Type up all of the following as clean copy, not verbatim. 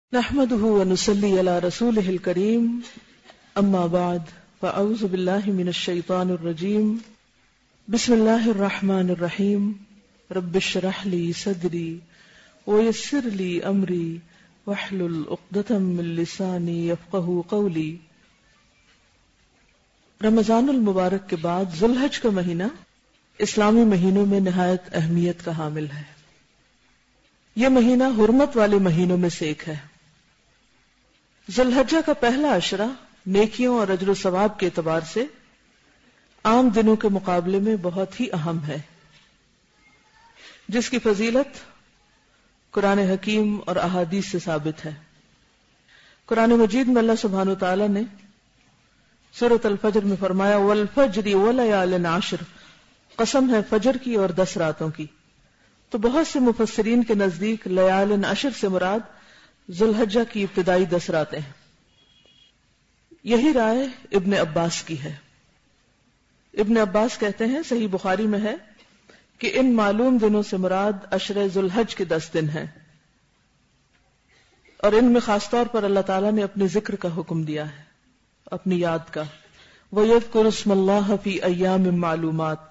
نحمده ونصلي على رسوله الكريم اما بعد فاعوذ بالله من الشيطان الرجيم بسم الله الرحمن الرحيم رب اشرح لي صدري ويسر لي امري واحلل عقدة من لساني يفقهوا قولي۔ رمضان المبارک کے بعد ذوالحج کا مہینہ اسلامی مہینوں میں نہایت اہمیت کا حامل ہے۔ یہ مہینہ حرمت والے مہینوں میں سے ایک ہے۔ ذوالحجہ کا پہلا عشرہ نیکیوں اور اجر و ثواب کے اعتبار سے عام دنوں کے مقابلے میں بہت ہی اہم ہے، جس کی فضیلت قرآن حکیم اور احادیث سے ثابت ہے۔ قرآن مجید میں اللہ سبحانہ وتعالی نے سورۃ الفجر میں فرمایا والفجر وليال عشر، قسم ہے فجر کی اور 10 راتوں کی۔ تو بہت سے مفسرین کے نزدیک لیال عشر سے مراد ذوالحجہ کی ابتدائی 10 راتیں ہیں۔ یہی رائے ابن عباس کی ہے۔ ابن عباس کہتے ہیں، صحیح بخاری میں ہے کہ ان معلوم دنوں سے مراد عشر ذوالحج کے 10 دن ہیں، اور ان میں خاص طور پر اللہ تعالیٰ نے اپنے ذکر کا حکم دیا ہے، اپنی یاد کا۔ وَيَذْكُرُ اسْمَ اللَّهِ فِي أَيَّامٍ مَّعْلُومَاتٍ۔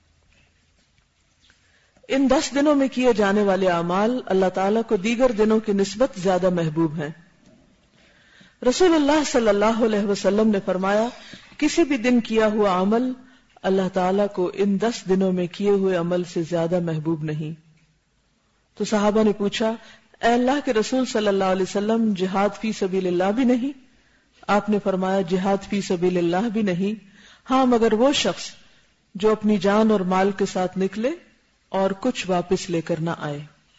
ان 10 دنوں میں کیے جانے والے اعمال اللہ تعالیٰ کو دیگر دنوں کی نسبت زیادہ محبوب ہیں۔ رسول اللہ صلی اللہ علیہ وسلم نے فرمایا، کسی بھی دن کیا ہوا عمل اللہ تعالیٰ کو ان 10 دنوں میں کیے ہوئے عمل سے زیادہ محبوب نہیں۔ تو صحابہ نے پوچھا، اے اللہ کے رسول صلی اللہ علیہ وسلم، جہاد فی سبیل اللہ بھی نہیں؟ آپ نے فرمایا، جہاد فی سبیل اللہ بھی نہیں، ہاں مگر وہ شخص جو اپنی جان اور مال کے ساتھ نکلے اور کچھ واپس لے کر نہ آئے۔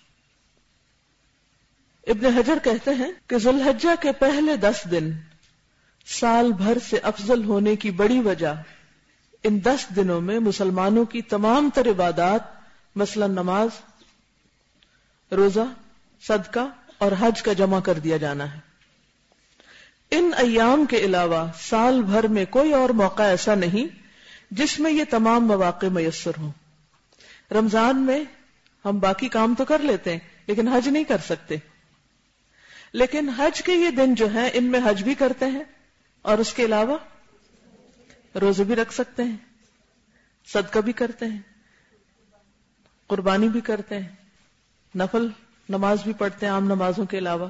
ابن حجر کہتے ہیں کہ ذوالحجہ کے پہلے 10 دن سال بھر سے افضل ہونے کی بڑی وجہ ان 10 دنوں میں مسلمانوں کی تمام تر عبادات، مثلا نماز، روزہ، صدقہ اور حج کا جمع کر دیا جانا ہے۔ ان ایام کے علاوہ سال بھر میں کوئی اور موقع ایسا نہیں جس میں یہ تمام مواقع میسر ہوں۔ رمضان میں ہم باقی کام تو کر لیتے ہیں لیکن حج نہیں کر سکتے، لیکن حج کے یہ دن جو ہیں ان میں حج بھی کرتے ہیں، اور اس کے علاوہ روزے بھی رکھ سکتے ہیں، صدقہ بھی کرتے ہیں، قربانی بھی کرتے ہیں، نفل نماز بھی پڑھتے ہیں عام نمازوں کے علاوہ۔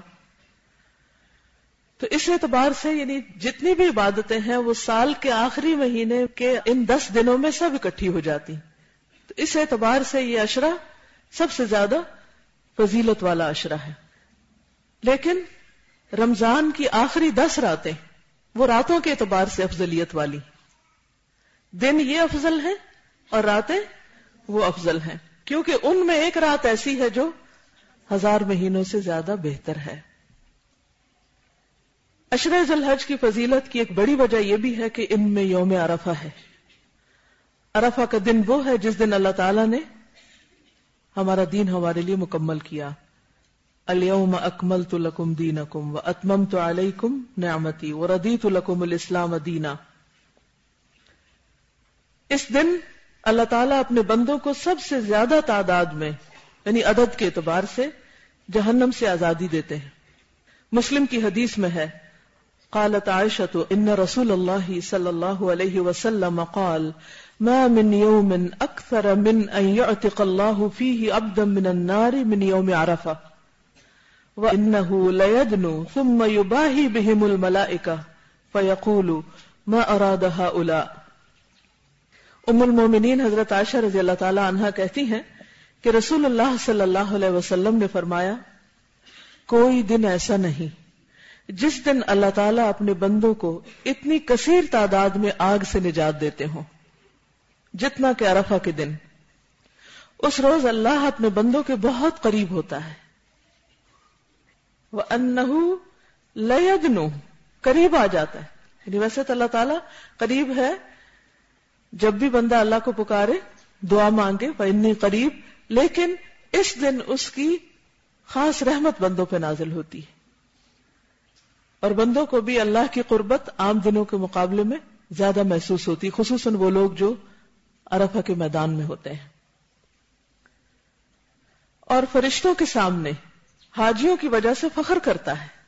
تو اس اعتبار سے یعنی جتنی بھی عبادتیں ہیں وہ سال کے آخری مہینے کے ان 10 دنوں میں سب اکٹھی ہو جاتی ہیں۔ تو اس اعتبار سے یہ عشرہ سب سے زیادہ فضیلت والا عشرہ ہے۔ لیکن رمضان کی آخری 10 راتیں وہ راتوں کے اعتبار سے افضلیت والی، دن یہ افضل ہیں اور راتیں وہ افضل ہیں، کیونکہ ان میں ایک رات ایسی ہے جو 1000 مہینوں سے زیادہ بہتر ہے۔ عشرہ ذوالحج کی فضیلت کی ایک بڑی وجہ یہ بھی ہے کہ ان میں یوم عرفہ ہے۔ عرفہ کا دن وہ ہے جس دن اللہ تعالیٰ نے ہمارا دین ہمارے لیے مکمل کیا۔ الیوم اکملت لکم دینکم واتممت علیکم نعمتی ورضیت لکم الاسلام دینا۔ اس دن اللہ تعالیٰ اپنے بندوں کو سب سے زیادہ تعداد میں یعنی عدد کے اعتبار سے جہنم سے آزادی دیتے ہیں۔ مسلم کی حدیث میں ہے، قالت عائشة ان رسول اللہ صلی اللہ علیہ وسلم قال ما من يوم اکثر من ان يعتق الله فيه عبدا من النار من يوم عرفہ وانه ليدنو ثم يباهي بهم الملائکہ فيقول ما اراد هؤلاء۔ ام المومنین حضرت عائشہ رضی اللہ تعالی عنہا کہتی ہیں کہ رسول اللہ صلی اللہ علیہ وسلم نے فرمایا، کوئی دن ایسا نہیں جس دن اللہ تعالیٰ اپنے بندوں کو اتنی کثیر تعداد میں آگ سے نجات دیتے ہوں جتنا کہ عرفہ کے دن۔ اس روز اللہ اپنے بندوں کے بہت قریب ہوتا ہے۔ وَأَنَّهُ لَيَدْنُو، قریب آ جاتا ہے، یعنی ویسے تو اللہ تعالیٰ قریب ہے، جب بھی بندہ اللہ کو پکارے دعا مانگے فَإِنِّي قریب، لیکن اس دن اس کی خاص رحمت بندوں پہ نازل ہوتی ہے، اور بندوں کو بھی اللہ کی قربت عام دنوں کے مقابلے میں زیادہ محسوس ہوتی، خصوصاً وہ لوگ جو عرفہ کے میدان میں ہوتے ہیں۔ اور فرشتوں کے سامنے حاجیوں کی وجہ سے فخر کرتا ہے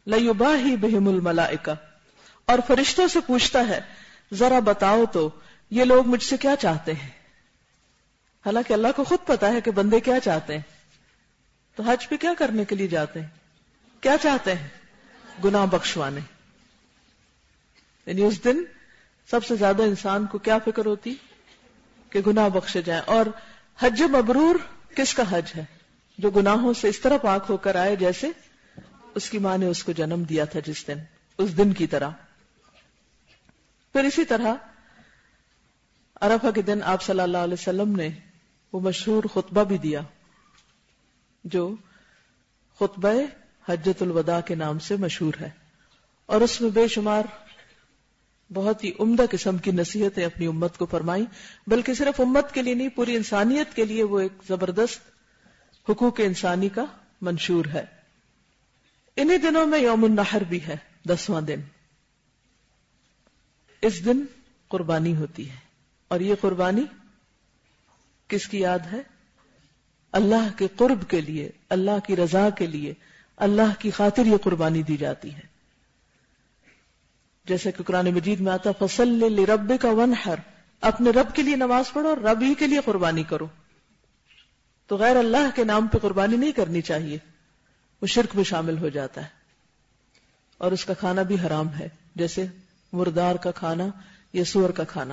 لَيُبَاهِي بِهِمُ الْمَلَائِكَةُ، اور فرشتوں سے پوچھتا ہے ذرا بتاؤ تو یہ لوگ مجھ سے کیا چاہتے ہیں. حالانکہ اللہ کو خود پتا ہے کہ بندے کیا چاہتے ہیں. تو حج پہ کیا کرنے کے لیے جاتے ہیں؟ کیا چاہتے ہیں؟ گناہ بخشوانے. یعنی اس دن سب سے زیادہ انسان کو کیا فکر ہوتی کہ گناہ بخشے جائیں. اور حج مبرور کس کا حج ہے؟ جو گناہوں سے اس طرح پاک ہو کر آئے جیسے اس کی ماں نے اس کو جنم دیا تھا جس دن، اس دن کی طرح. پھر اسی طرح عرفہ کے دن آپ صلی اللہ علیہ وسلم نے وہ مشہور خطبہ بھی دیا جو خطبہ حجۃ الوداع کے نام سے مشہور ہے، اور اس میں بے شمار بہت ہی عمدہ قسم کی نصیحتیں اپنی امت کو فرمائی. بلکہ صرف امت کے لیے نہیں، پوری انسانیت کے لیے وہ ایک زبردست حقوق انسانی کا منشور ہے. انہی دنوں میں یوم النحر بھی ہے، 10واں دن. اس دن قربانی ہوتی ہے، اور یہ قربانی کس کی یاد ہے؟ اللہ کے قرب کے لیے، اللہ کی رضا کے لیے، اللہ کی خاطر یہ قربانی دی جاتی ہے. جیسے کہ قرآن مجید میں آتا فَصَلِّ لِرَبِّكَ وَانْحَرْ، اپنے رب کے لیے نماز پڑھو اور رب ہی کے لیے قربانی کرو. تو غیر اللہ کے نام پہ قربانی نہیں کرنی چاہیے، وہ شرک میں شامل ہو جاتا ہے، اور اس کا کھانا بھی حرام ہے، جیسے مردار کا کھانا یا سور کا کھانا.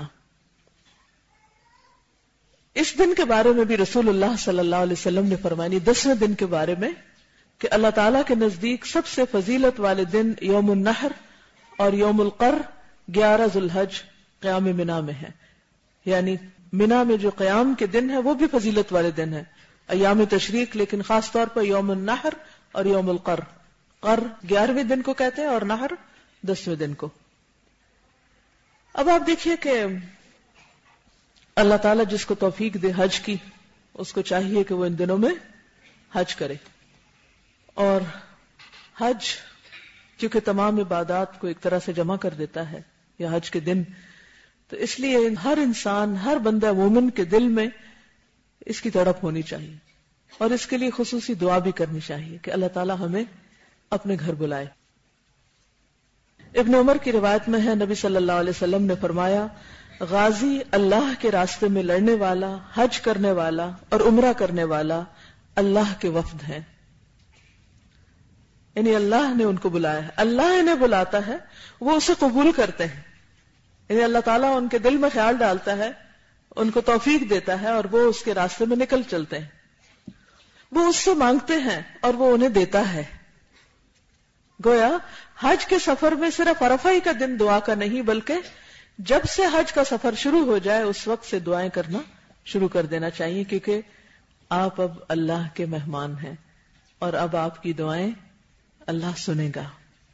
اس دن کے بارے میں بھی رسول اللہ صلی اللہ علیہ وسلم نے فرمانی 10ویں دن کے بارے میں کہ اللہ تعالیٰ کے نزدیک سب سے فضیلت والے دن یوم النحر اور یوم القر 11 ذو الحج قیام منا میں ہے. یعنی منا میں جو قیام کے دن ہے وہ بھی فضیلت والے دن ہے، ایام تشریق، لیکن خاص طور پر یوم النحر اور یوم القر. قر 11ویں دن کو کہتے ہیں اور نحر 10ویں دن کو. اب آپ دیکھیے کہ اللہ تعالیٰ جس کو توفیق دے حج کی، اس کو چاہیے کہ وہ ان دنوں میں حج کرے. اور حج کیونکہ تمام عبادات کو ایک طرح سے جمع کر دیتا ہے، یا حج کے دن، تو اس لیے ہر انسان، ہر بندہ مومن کے دل میں اس کی تڑپ ہونی چاہیے، اور اس کے لیے خصوصی دعا بھی کرنی چاہیے کہ اللہ تعالیٰ ہمیں اپنے گھر بلائے. ابن عمر کی روایت میں ہے نبی صلی اللہ علیہ وسلم نے فرمایا غازی اللہ کے راستے میں لڑنے والا، حج کرنے والا اور عمرہ کرنے والا اللہ کے وفد ہیں. یعنی اللہ نے ان کو بلایا ہے، اللہ انہیں بلاتا ہے، وہ اسے قبول کرتے ہیں. یعنی اللہ تعالیٰ ان کے دل میں خیال ڈالتا ہے، ان کو توفیق دیتا ہے، اور وہ اس کے راستے میں نکل چلتے ہیں. وہ اس سے مانگتے ہیں اور وہ انہیں دیتا ہے. گویا حج کے سفر میں صرف عرفہ ہی کا دن دعا کا نہیں، بلکہ جب سے حج کا سفر شروع ہو جائے اس وقت سے دعائیں کرنا شروع کر دینا چاہیے، کیونکہ آپ اب اللہ کے مہمان ہیں اور اب آپ کی دعائیں اللہ سنے گا.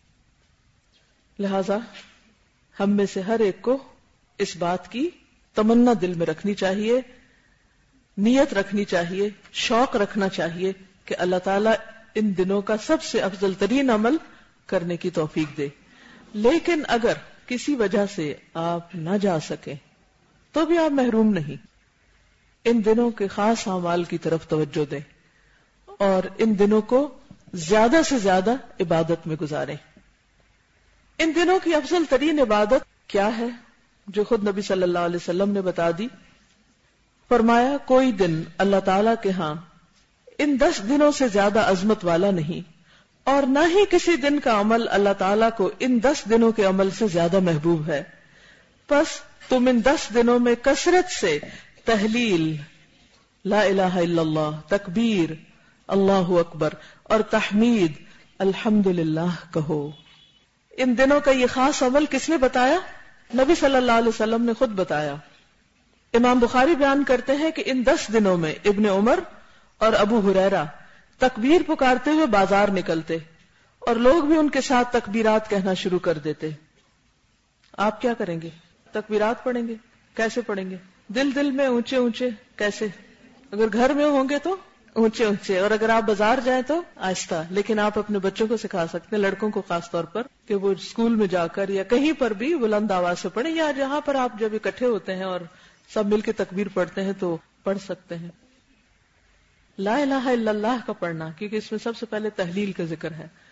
لہذا ہم میں سے ہر ایک کو اس بات کی تمنا دل میں رکھنی چاہیے، نیت رکھنی چاہیے، شوق رکھنا چاہیے کہ اللہ تعالیٰ ان دنوں کا سب سے افضل ترین عمل کرنے کی توفیق دے. لیکن اگر کسی وجہ سے آپ نہ جا سکیں تو بھی آپ محروم نہیں. ان دنوں کے خاص اعمال کی طرف توجہ دیں اور ان دنوں کو زیادہ سے زیادہ عبادت میں گزاریں. ان دنوں کی افضل ترین عبادت کیا ہے جو خود نبی صلی اللہ علیہ وسلم نے بتا دی؟ فرمایا کوئی دن اللہ تعالیٰ کے ہاں ان 10 دنوں سے زیادہ عظمت والا نہیں، اور نہ ہی کسی دن کا عمل اللہ تعالیٰ کو ان 10 دنوں کے عمل سے زیادہ محبوب ہے. پس تم ان 10 دنوں میں کثرت سے تحلیل، لا الہ الا اللہ، تکبیر، اللہ اکبر اور تحمید، الحمدللہ کہو. ان دنوں کا یہ خاص عمل کس نے بتایا؟ نبی صلی اللہ علیہ وسلم نے خود بتایا. امام بخاری بیان کرتے ہیں کہ ان 10 دنوں میں ابن عمر اور ابو ہریرہ تکبیر پکارتے ہوئے بازار نکلتے اور لوگ بھی ان کے ساتھ تکبیرات کہنا شروع کر دیتے. آپ کیا کریں گے؟ تکبیرات پڑھیں گے؟ کیسے پڑھیں گے؟ دل میں اونچے اونچے کیسے؟ اگر گھر میں ہوں گے تو اونچے اونچے، اور اگر آپ بازار جائیں تو آہستہ. لیکن آپ اپنے بچوں کو سکھا سکتے ہیں، لڑکوں کو خاص طور پر، کہ وہ اسکول میں جا کر یا کہیں پر بھی بلند آواز سے پڑھیں، یا جہاں پر آپ جب اکٹھے ہوتے ہیں اور سب مل کے تکبیر پڑھتے ہیں تو پڑھ سکتے ہیں. لا الہ الا اللہ کا پڑھنا، کیونکہ اس میں سب سے پہلے تحلیل کا ذکر ہے.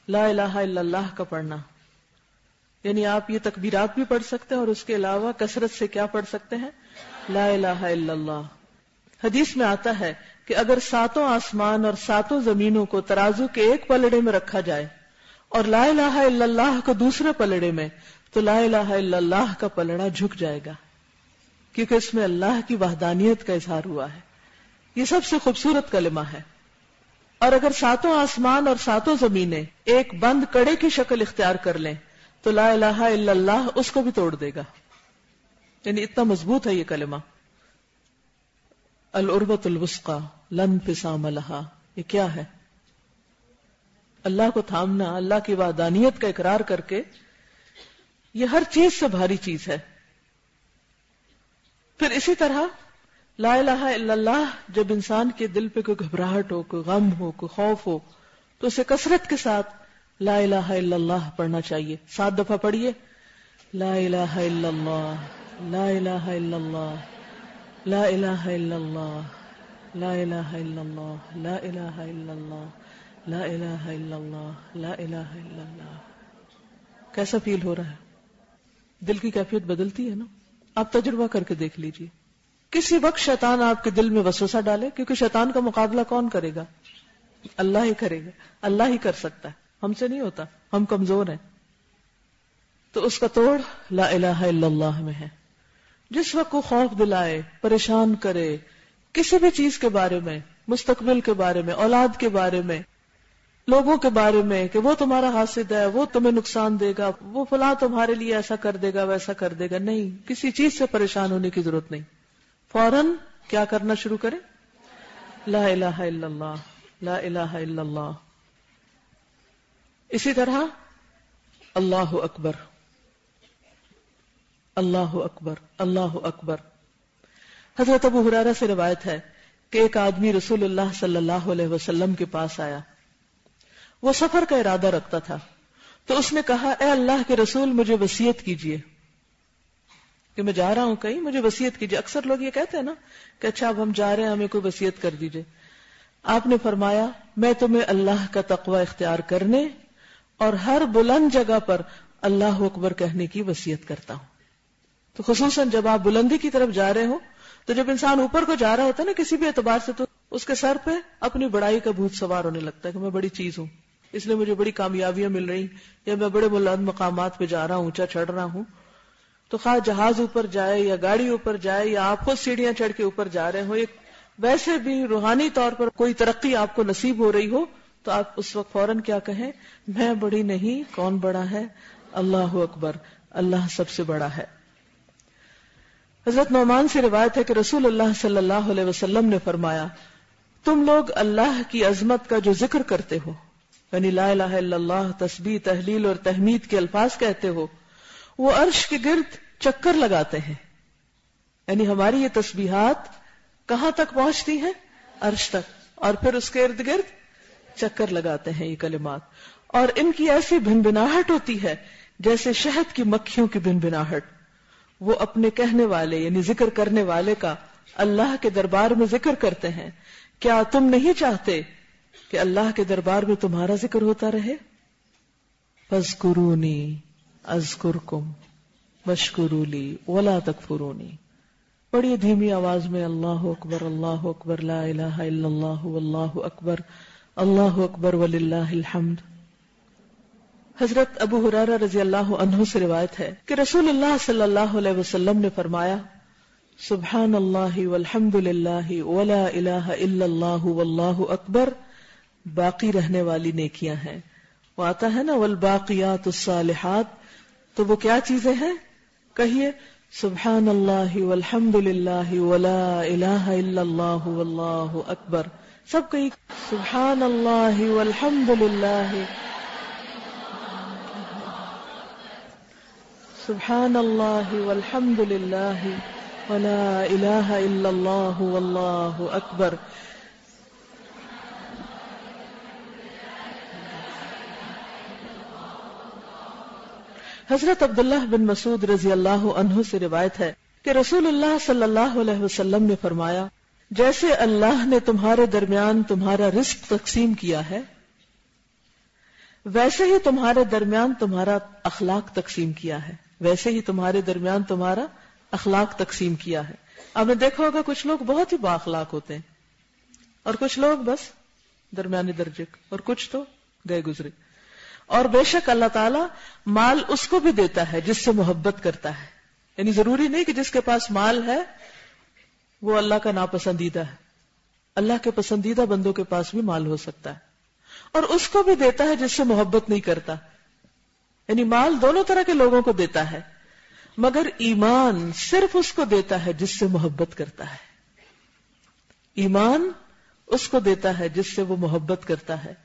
لا الہ الا اللہ کا پڑھنا، یعنی آپ یہ تکبیرات بھی پڑھ سکتے ہیں اور اس کے علاوہ کثرت سے کیا پڑھ سکتے ہیں؟ لا الہ الا اللہ۔ حدیث میں آتا ہے کہ اگر 7 آسمان اور 7 زمینوں کو ترازو کے ایک پلڑے میں رکھا جائے اور لا الہ الا اللہ کو دوسرے پلڑے میں، تو لا الہ الا اللہ کا پلڑا جھک جائے گا، کیونکہ اس میں اللہ کی وحدانیت کا اظہار ہوا ہے۔ یہ سب سے خوبصورت کلمہ ہے۔ اور اگر 7 آسمان اور 7 زمینیں ایک بند کڑے کی شکل اختیار کر لیں تو لا الہ الا اللہ اس کو بھی توڑ دے گا، یعنی اتنا مضبوط ہے یہ کلمہ۔ العروۃ الوثقی لا انفصام لہا، یہ کیا ہے؟ اللہ کو تھامنا، اللہ کی وحدانیت کا اقرار کر کے، یہ ہر چیز سے بھاری چیز ہے۔ پھر اسی طرح لا الہ الا اللہ جب انسان کے دل پہ کوئی گھبراہٹ ہو، کوئی غم ہو، کوئی خوف ہو، تو اسے کثرت کے ساتھ لا الہ الا اللہ پڑھنا چاہیے۔ 7 دفعہ پڑھیے، لا الہ الا اللہ، لا الہ الا اللہ، لا الہ الا اللہ، لا الہ الا اللہ، لا الہ الا اللہ، لا الہ الا اللہ، لا الہ الا اللہ۔ کیسا فیل ہو رہا ہے؟ دل کی کیفیت بدلتی ہے نا؟ آپ تجربہ کر کے دیکھ لیجئے۔ کسی وقت شیطان آپ کے دل میں وسوسہ ڈالے، کیونکہ شیطان کا مقابلہ کون کرے گا؟ اللہ ہی کرے گا، اللہ ہی کر سکتا ہے، ہم سے نہیں ہوتا، ہم کمزور ہیں۔ تو اس کا توڑ لا الہ الا اللہ میں ہے۔ جس وقت کو خوف دلائے، پریشان کرے، کسی بھی چیز کے بارے میں، مستقبل کے بارے میں، اولاد کے بارے میں، لوگوں کے بارے میں، کہ وہ تمہارا حاسد ہے، وہ تمہیں نقصان دے گا، وہ فلاں تمہارے لیے ایسا کر دے گا، ویسا کر دے گا، نہیں، کسی چیز سے پریشان ہونے کی ضرورت نہیں۔ فوراً کیا کرنا شروع کرے؟ لا الہ الا اللہ، لا الہ الا اللہ۔ اسی طرح اللہ اکبر، اللہ اکبر، اللہ اکبر۔ حضرت ابو ہریرہ سے روایت ہے کہ ایک آدمی رسول اللہ صلی اللہ علیہ وسلم کے پاس آیا، وہ سفر کا ارادہ رکھتا تھا، تو اس نے کہا، اے اللہ کے رسول، مجھے وصیت کیجئے کہ میں جا رہا ہوں کہیں، مجھے وصیت کیجئے۔ اکثر لوگ یہ کہتے ہیں نا کہ اچھا اب ہم جا رہے ہیں، ہمیں کوئی وصیت کر دیجئے۔ آپ نے فرمایا، میں تمہیں اللہ کا تقوی اختیار کرنے اور ہر بلند جگہ پر اللہ اکبر کہنے کی وصیت کرتا ہوں۔ تو خصوصاً جب آپ بلندی کی طرف جا رہے ہو، تو جب انسان اوپر کو جا رہا ہوتا ہے نا کسی بھی اعتبار سے، تو اس کے سر پہ اپنی بڑائی کا بھوت سوار ہونے لگتا ہے کہ میں بڑی چیز ہوں، اس لیے مجھے بڑی کامیابیاں مل رہی، یا میں بڑے بلند مقامات پہ جا رہا ہوں، اونچا چڑھ رہا ہوں۔ تو خواہ جہاز اوپر جائے یا گاڑی اوپر جائے یا آپ خود سیڑھیاں چڑھ کے اوپر جا رہے ہو، ایک ویسے بھی روحانی طور پر کوئی ترقی آپ کو نصیب ہو رہی ہو، تو آپ اس وقت فوراً کیا کہیں؟ میں بڑی نہیں، کون بڑا ہے؟ اللہ اکبر، اللہ سب سے بڑا ہے۔ حضرت نعمان سے روایت ہے کہ رسول اللہ صلی اللہ علیہ وسلم نے فرمایا، تم لوگ اللہ کی عظمت کا جو ذکر کرتے ہو، یعنی لا الہ الا اللہ، تسبیح، تہلیل اور تحمید کے الفاظ کہتے ہو، وہ عرش کے گرد چکر لگاتے ہیں، یعنی ہماری یہ تسبیحات کہاں تک پہنچتی ہیں؟ عرش تک، اور پھر اس کے ارد گرد چکر لگاتے ہیں یہ کلمات، اور ان کی ایسی بھنبھناہٹ ہوتی ہے جیسے شہد کی مکھیوں کی بھنبھناہٹ۔ وہ اپنے کہنے والے یعنی ذکر کرنے والے کا اللہ کے دربار میں ذکر کرتے ہیں۔ کیا تم نہیں چاہتے کہ اللہ کے دربار میں تمہارا ذکر ہوتا رہے؟ فاذکرونی اذکرکم واشکروا لی ولا تکفرونی۔ بڑی دھیمی آواز میں اللہ اکبر، اللہ اکبر، لا الہ الا اللہ، واللہ اکبر، اللہ اکبر وللہ الحمد۔ حضرت ابو ہریرہ رضی اللہ عنہ سے روایت ہے کہ رسول اللہ صلی اللہ علیہ وسلم نے فرمایا، سبحان اللہ والحمد للہ ولا الہ الا اللہ واللہ اکبر باقی رہنے والی نیکیاں ہیں۔ وہ آتا ہے نا والباقیات الصالحات، تو وہ کیا چیزیں ہیں؟ کہیے سبحان اللہ والحمد للہ ولا الہ الا اللہ واللہ اکبر۔ سب کہیں سبحان اللہ والحمد للہ، سبحان اللہ والحمد للہ ولا الہ الا اللہ واللہ اکبر۔ حضرت عبداللہ بن مسعود رضی اللہ عنہ سے روایت ہے کہ رسول اللہ صلی اللہ علیہ وسلم نے فرمایا، جیسے اللہ نے تمہارے درمیان تمہارا رزق تقسیم کیا ہے، ویسے ہی تمہارے درمیان تمہارا اخلاق تقسیم کیا ہے، ویسے ہی تمہارے درمیان تمہارا اخلاق تقسیم کیا ہے. آپ نے دیکھا ہوگا کچھ لوگ بہت ہی با اخلاق ہوتے ہیں اور کچھ لوگ بس درمیانے درجے اور کچھ تو گئے گزرے. اور بے شک اللہ تعالیٰ مال اس کو بھی دیتا ہے جس سے محبت کرتا ہے. یعنی ضروری نہیں کہ جس کے پاس مال ہے وہ اللہ کا ناپسندیدہ ہے. اللہ کے پسندیدہ بندوں کے پاس بھی مال ہو سکتا ہے. اور اس کو بھی دیتا ہے جس سے محبت نہیں کرتا. یعنی مال دونوں طرح کے لوگوں کو دیتا ہے، مگر ایمان صرف اس کو دیتا ہے جس سے محبت کرتا ہے. ایمان اس کو دیتا ہے جس سے وہ محبت کرتا ہے.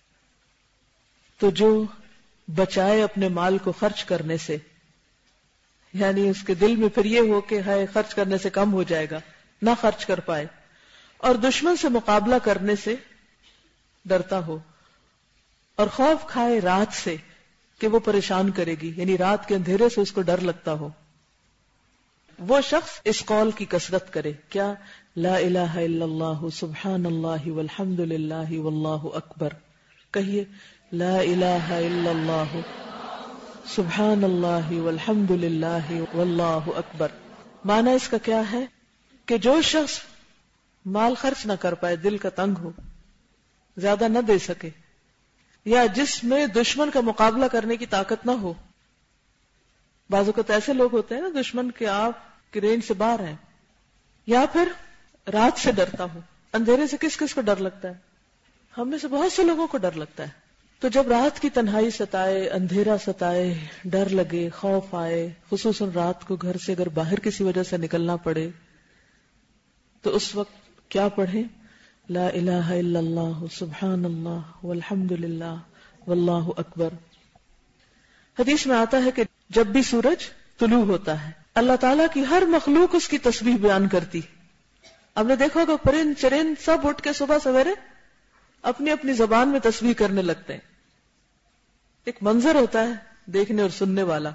تو جو بچائے اپنے مال کو خرچ کرنے سے، یعنی اس کے دل میں پھر یہ ہو کہ ہائے خرچ کرنے سے کم ہو جائے گا، نہ خرچ کر پائے، اور دشمن سے مقابلہ کرنے سے ڈرتا ہو، اور خوف کھائے رات سے کہ وہ پریشان کرے گی، یعنی رات کے اندھیرے سے اس کو ڈر لگتا ہو، وہ شخص اس قول کی کثرت کرے. کیا؟ لا الہ الا اللہ سبحان اللہ والحمد للہ واللہ اکبر. کہیے لا الہ الا اللہ سبحان اللہ والحمد للہ واللہ اکبر. معنی اس کا کیا ہے کہ جو شخص مال خرچ نہ کر پائے، دل کا تنگ ہو، زیادہ نہ دے سکے، یا جس میں دشمن کا مقابلہ کرنے کی طاقت نہ ہو. بعض اوقات ایسے لوگ ہوتے ہیں نا دشمن کے آپ کی رینج سے باہر ہیں، یا پھر رات سے ڈرتا ہو. اندھیرے سے کس کس کو ڈر لگتا ہے؟ ہم میں سے بہت سے لوگوں کو ڈر لگتا ہے. تو جب رات کی تنہائی ستائے، اندھیرا ستائے، ڈر لگے، خوف آئے، خصوصاً رات کو گھر سے اگر باہر کسی وجہ سے نکلنا پڑے، تو اس وقت کیا پڑھیں؟ لا الہ الا اللہ سبحان اللہ والحمد للہ واللہ اکبر. حدیث میں آتا ہے کہ جب بھی سورج طلوع ہوتا ہے اللہ تعالیٰ کی ہر مخلوق اس کی تسبیح بیان کرتی. آپ نے دیکھا ہوگا پرند چرند سب اٹھ کے صبح سویرے اپنی اپنی زبان میں تسبیح کرنے لگتے ہیں. ایک منظر ہوتا ہے دیکھنے اور سننے والا.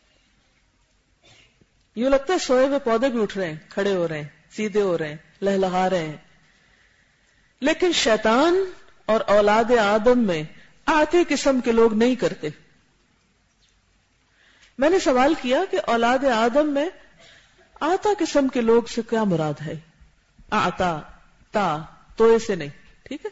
یوں لگتا ہے سوئے ہوئے پودے بھی اٹھ رہے ہیں، کھڑے ہو رہے ہیں، سیدھے ہو رہے ہیں، لہلہا رہے ہیں. لیکن شیطان اور اولاد آدم میں آتے قسم کے لوگ نہیں کرتے. میں نے سوال کیا کہ اولاد آدم میں آتا قسم کے لوگ سے کیا مراد ہے؟ آتا تا توئے سے نہیں، ٹھیک ہے.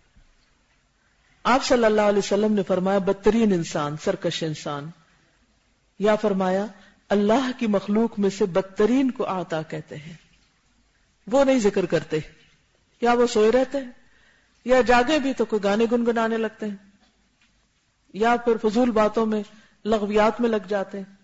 آپ صلی اللہ علیہ وسلم نے فرمایا بدترین انسان، سرکش انسان، یا فرمایا اللہ کی مخلوق میں سے بدترین کو آتا کہتے ہیں. وہ نہیں ذکر کرتے، یا وہ سوئے رہتے ہیں، یا جاگے بھی تو کوئی گانے گنگنانے لگتے ہیں، یا پھر فضول باتوں میں لغویات میں لگ جاتے ہیں.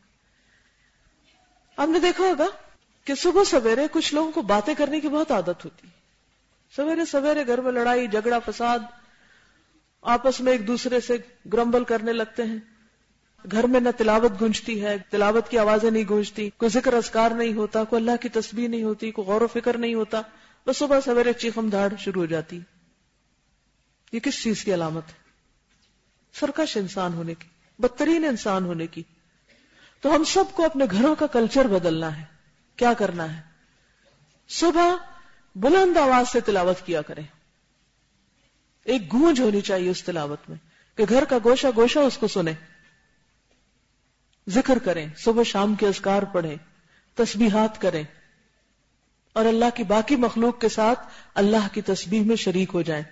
آپ نے دیکھا ہوگا کہ صبح سویرے کچھ لوگوں کو باتیں کرنے کی بہت عادت ہوتی ہے. سویرے سویرے گھر میں لڑائی جھگڑا فساد، آپس میں ایک دوسرے سے گرمبل کرنے لگتے ہیں. گھر میں نہ تلاوت گونجتی ہے، تلاوت کی آوازیں نہیں گونجتی، کوئی ذکر اذکار نہیں ہوتا، کوئی اللہ کی تسبیح نہیں ہوتی، کوئی غور و فکر نہیں ہوتا، بس صبح سویرے چیخم دھاڑ شروع ہو جاتی. یہ کس چیز کی علامت ہے؟ سرکش انسان ہونے کی، بدترین انسان ہونے کی. تو ہم سب کو اپنے گھروں کا کلچر بدلنا ہے. کیا کرنا ہے؟ صبح بلند آواز سے تلاوت کیا کریں. ایک گونج ہونی چاہیے اس تلاوت میں کہ گھر کا گوشہ گوشہ اس کو سنے. ذکر کریں، صبح شام کے اذکار پڑھیں، تسبیحات کریں، اور اللہ کی باقی مخلوق کے ساتھ اللہ کی تسبیح میں شریک ہو جائیں.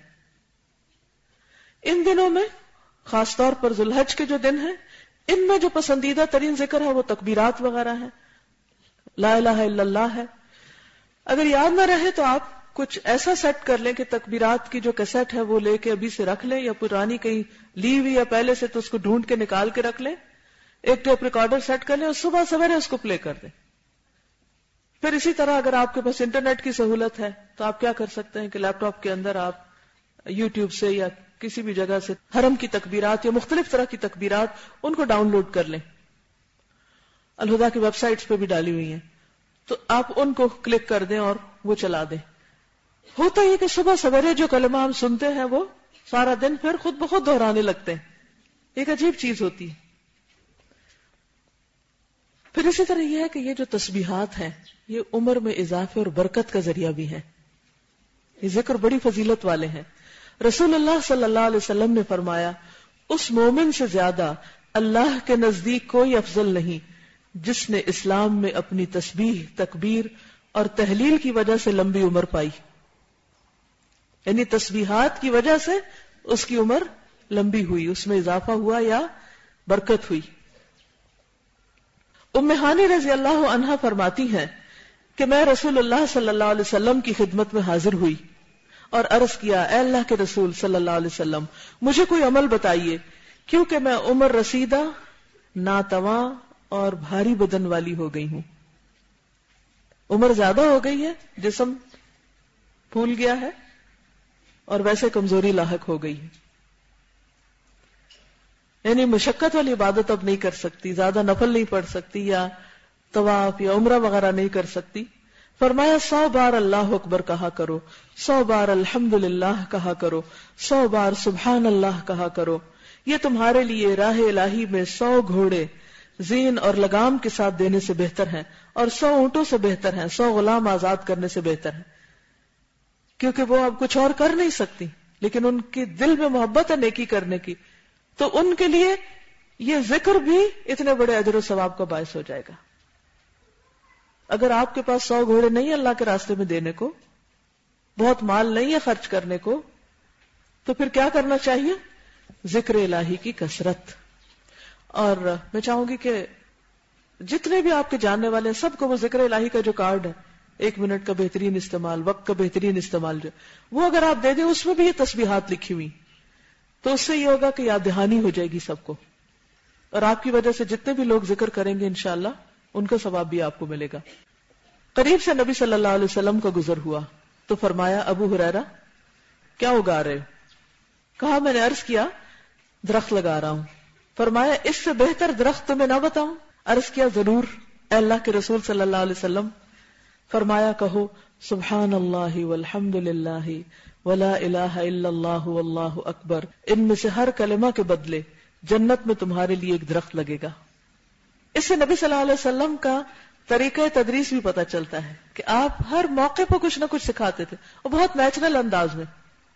ان دنوں میں خاص طور پر ذوالحج کے جو دن ہیں، ان میں جو پسندیدہ ترین ذکر ہے وہ تکبیرات وغیرہ ہے، لا الہ الا اللہ ہے. اگر یاد نہ رہے تو آپ کچھ ایسا سیٹ کر لیں کہ تکبیرات کی جو کیسٹ ہے وہ لے کے ابھی سے رکھ لیں، یا پرانی کہیں لی ہوئی یا پہلے سے تو اس کو ڈھونڈ کے نکال کے رکھ لیں. ایک ٹیپ ریکارڈر سیٹ کر لیں اور صبح سویرے اس کو پلے کر دیں. پھر اسی طرح اگر آپ کے پاس انٹرنیٹ کی سہولت ہے تو آپ کیا کر سکتے ہیں کہ لیپ ٹاپ کے اندر آپ یوٹیوب سے یا کسی بھی جگہ سے حرم کی تکبیرات یا مختلف طرح کی تکبیرات ان کو ڈاؤن لوڈ کر لیں. الہدا کی ویب سائٹس پہ بھی ڈالی ہوئی ہیں، تو آپ ان کو کلک کر دیں اور وہ چلا دیں. ہوتا یہ کہ صبح سویرے جو کلمہ ہم سنتے ہیں وہ سارا دن پھر خود بخود دہرانے لگتے ہیں. ایک عجیب چیز ہوتی ہے. پھر اسی طرح یہ ہے کہ یہ جو تسبیحات ہیں یہ عمر میں اضافے اور برکت کا ذریعہ بھی ہیں. یہ ذکر بڑی فضیلت والے ہیں. رسول اللہ صلی اللہ علیہ وسلم نے فرمایا اس مومن سے زیادہ اللہ کے نزدیک کوئی افضل نہیں جس نے اسلام میں اپنی تسبیح، تکبیر اور تحلیل کی وجہ سے لمبی عمر پائی. یعنی تسبیحات کی وجہ سے اس کی عمر لمبی ہوئی، اس میں اضافہ ہوا یا برکت ہوئی. ام ہانی رضی اللہ عنہا فرماتی ہیں کہ میں رسول اللہ صلی اللہ علیہ وسلم کی خدمت میں حاضر ہوئی اور عرض کیا، اے اللہ کے رسول صلی اللہ علیہ وسلم، مجھے کوئی عمل بتائیے کیونکہ میں عمر رسیدہ، ناتواں اور بھاری بدن والی ہو گئی ہوں. عمر زیادہ ہو گئی ہے، جسم پھول گیا ہے اور ویسے کمزوری لاحق ہو گئی ہے. یعنی مشقت والی عبادت اب نہیں کر سکتی، زیادہ نفل نہیں پڑھ سکتی یا طواف یا عمرہ وغیرہ نہیں کر سکتی. فرمایا 100 بار اللہ اکبر کہا کرو، 100 بار الحمدللہ کہا کرو، 100 بار سبحان اللہ کہا کرو. یہ تمہارے لیے راہ الہی میں 100 گھوڑے زین اور لگام کے ساتھ دینے سے بہتر ہیں اور 100 اونٹوں سے بہتر ہیں، 100 غلام آزاد کرنے سے بہتر ہے. کیونکہ وہ اب کچھ اور کر نہیں سکتی، لیکن ان کے دل میں محبت ہے نیکی کرنے کی، تو ان کے لیے یہ ذکر بھی اتنے بڑے اجر و ثواب کا باعث ہو جائے گا. اگر آپ کے پاس 100 گھوڑے نہیں اللہ کے راستے میں دینے کو، بہت مال نہیں ہے خرچ کرنے کو، تو پھر کیا کرنا چاہیے؟ ذکر الہی کی کثرت. اور میں چاہوں گی کہ جتنے بھی آپ کے جاننے والے ہیں سب کو وہ ذکر الہی کا جو کارڈ ہے، 1 منٹ کا بہترین استعمال، وقت کا بہترین استعمال، جو وہ اگر آپ دے دیں، اس میں بھی یہ تسبیحات لکھی ہوئی، تو اس سے یہ ہوگا کہ یاد دہانی ہو جائے گی سب کو، اور آپ کی وجہ سے جتنے بھی لوگ ذکر کریں گے انشاءاللہ ان کا ثواب بھی آپ کو ملے گا. قریب سے نبی صلی اللہ علیہ وسلم کا گزر ہوا تو فرمایا، ابو ہریرہ کیا اگا رہے ہو؟ کہا میں نے عرض کیا درخت لگا رہا ہوں. فرمایا اس سے بہتر درخت تمہیں نہ بتاؤں؟ عرض کیا ضرور اے اللہ کے رسول صلی اللہ علیہ وسلم. فرمایا کہو سبحان اللہ والحمد للہ ولا الہ الا اللہ واللہ اکبر. ان میں سے ہر کلمہ کے بدلے جنت میں تمہارے لیے ایک درخت لگے گا. اس سے نبی صلی اللہ علیہ وسلم کا طریقہ تدریس بھی پتہ چلتا ہے کہ آپ ہر موقع پر کچھ نہ کچھ سکھاتے تھے اور بہت نیچرل انداز میں.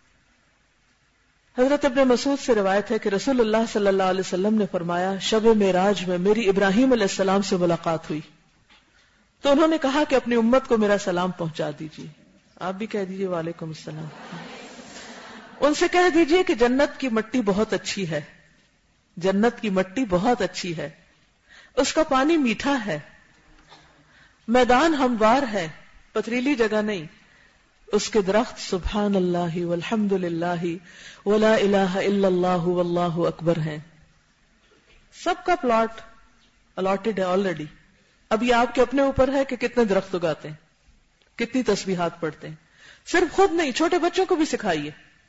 حضرت ابن مسعود سے روایت ہے کہ رسول اللہ صلی اللہ علیہ وسلم نے فرمایا، شب معراج میں میری ابراہیم علیہ السلام سے ملاقات ہوئی تو انہوں نے کہا کہ اپنی امت کو میرا سلام پہنچا دیجیے. آپ بھی کہہ دیجیے وعلیکم السلام. ان سے کہہ دیجیے کہ جنت کی مٹی بہت اچھی ہے، جنت کی مٹی بہت اچھی ہے، اس کا پانی میٹھا ہے، میدان ہموار ہے، پتھریلی جگہ نہیں، اس کے درخت سبحان اللہ والحمد للہ ولا الہ الا اللہ واللہ اکبر ہیں. سب کا پلاٹ الاٹڈ ہے آلریڈی. اب یہ آپ کے اپنے اوپر ہے کہ کتنے درخت اگاتے ہیں، کتنی تسبیحات پڑھتے ہیں. صرف خود نہیں، چھوٹے بچوں کو بھی سکھائیے.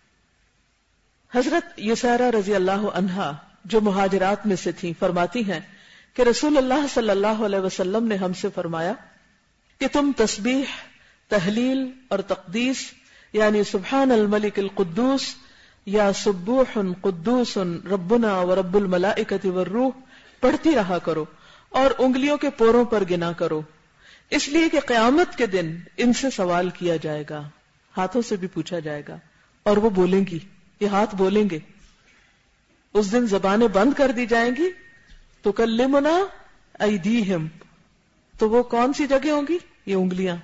حضرت یسارہ رضی اللہ عنہا جو مہاجرات میں سے تھیں فرماتی ہیں کہ رسول اللہ صلی اللہ علیہ وسلم نے ہم سے فرمایا کہ تم تسبیح، تحلیل اور تقدیس یعنی سبحان الملک القدوس یا سبوح قدوس ربنا ورب الملائکۃ والروح پڑھتی رہا کرو اور انگلیوں کے پوروں پر گنا کرو، اس لیے کہ قیامت کے دن ان سے سوال کیا جائے گا، ہاتھوں سے بھی پوچھا جائے گا اور وہ بولیں گی، یہ ہاتھ بولیں گے. اس دن زبانیں بند کر دی جائیں گی. تکلمنا ایدیہم، تو وہ کون سی جگہ ہوں گی؟ یہ انگلیاں،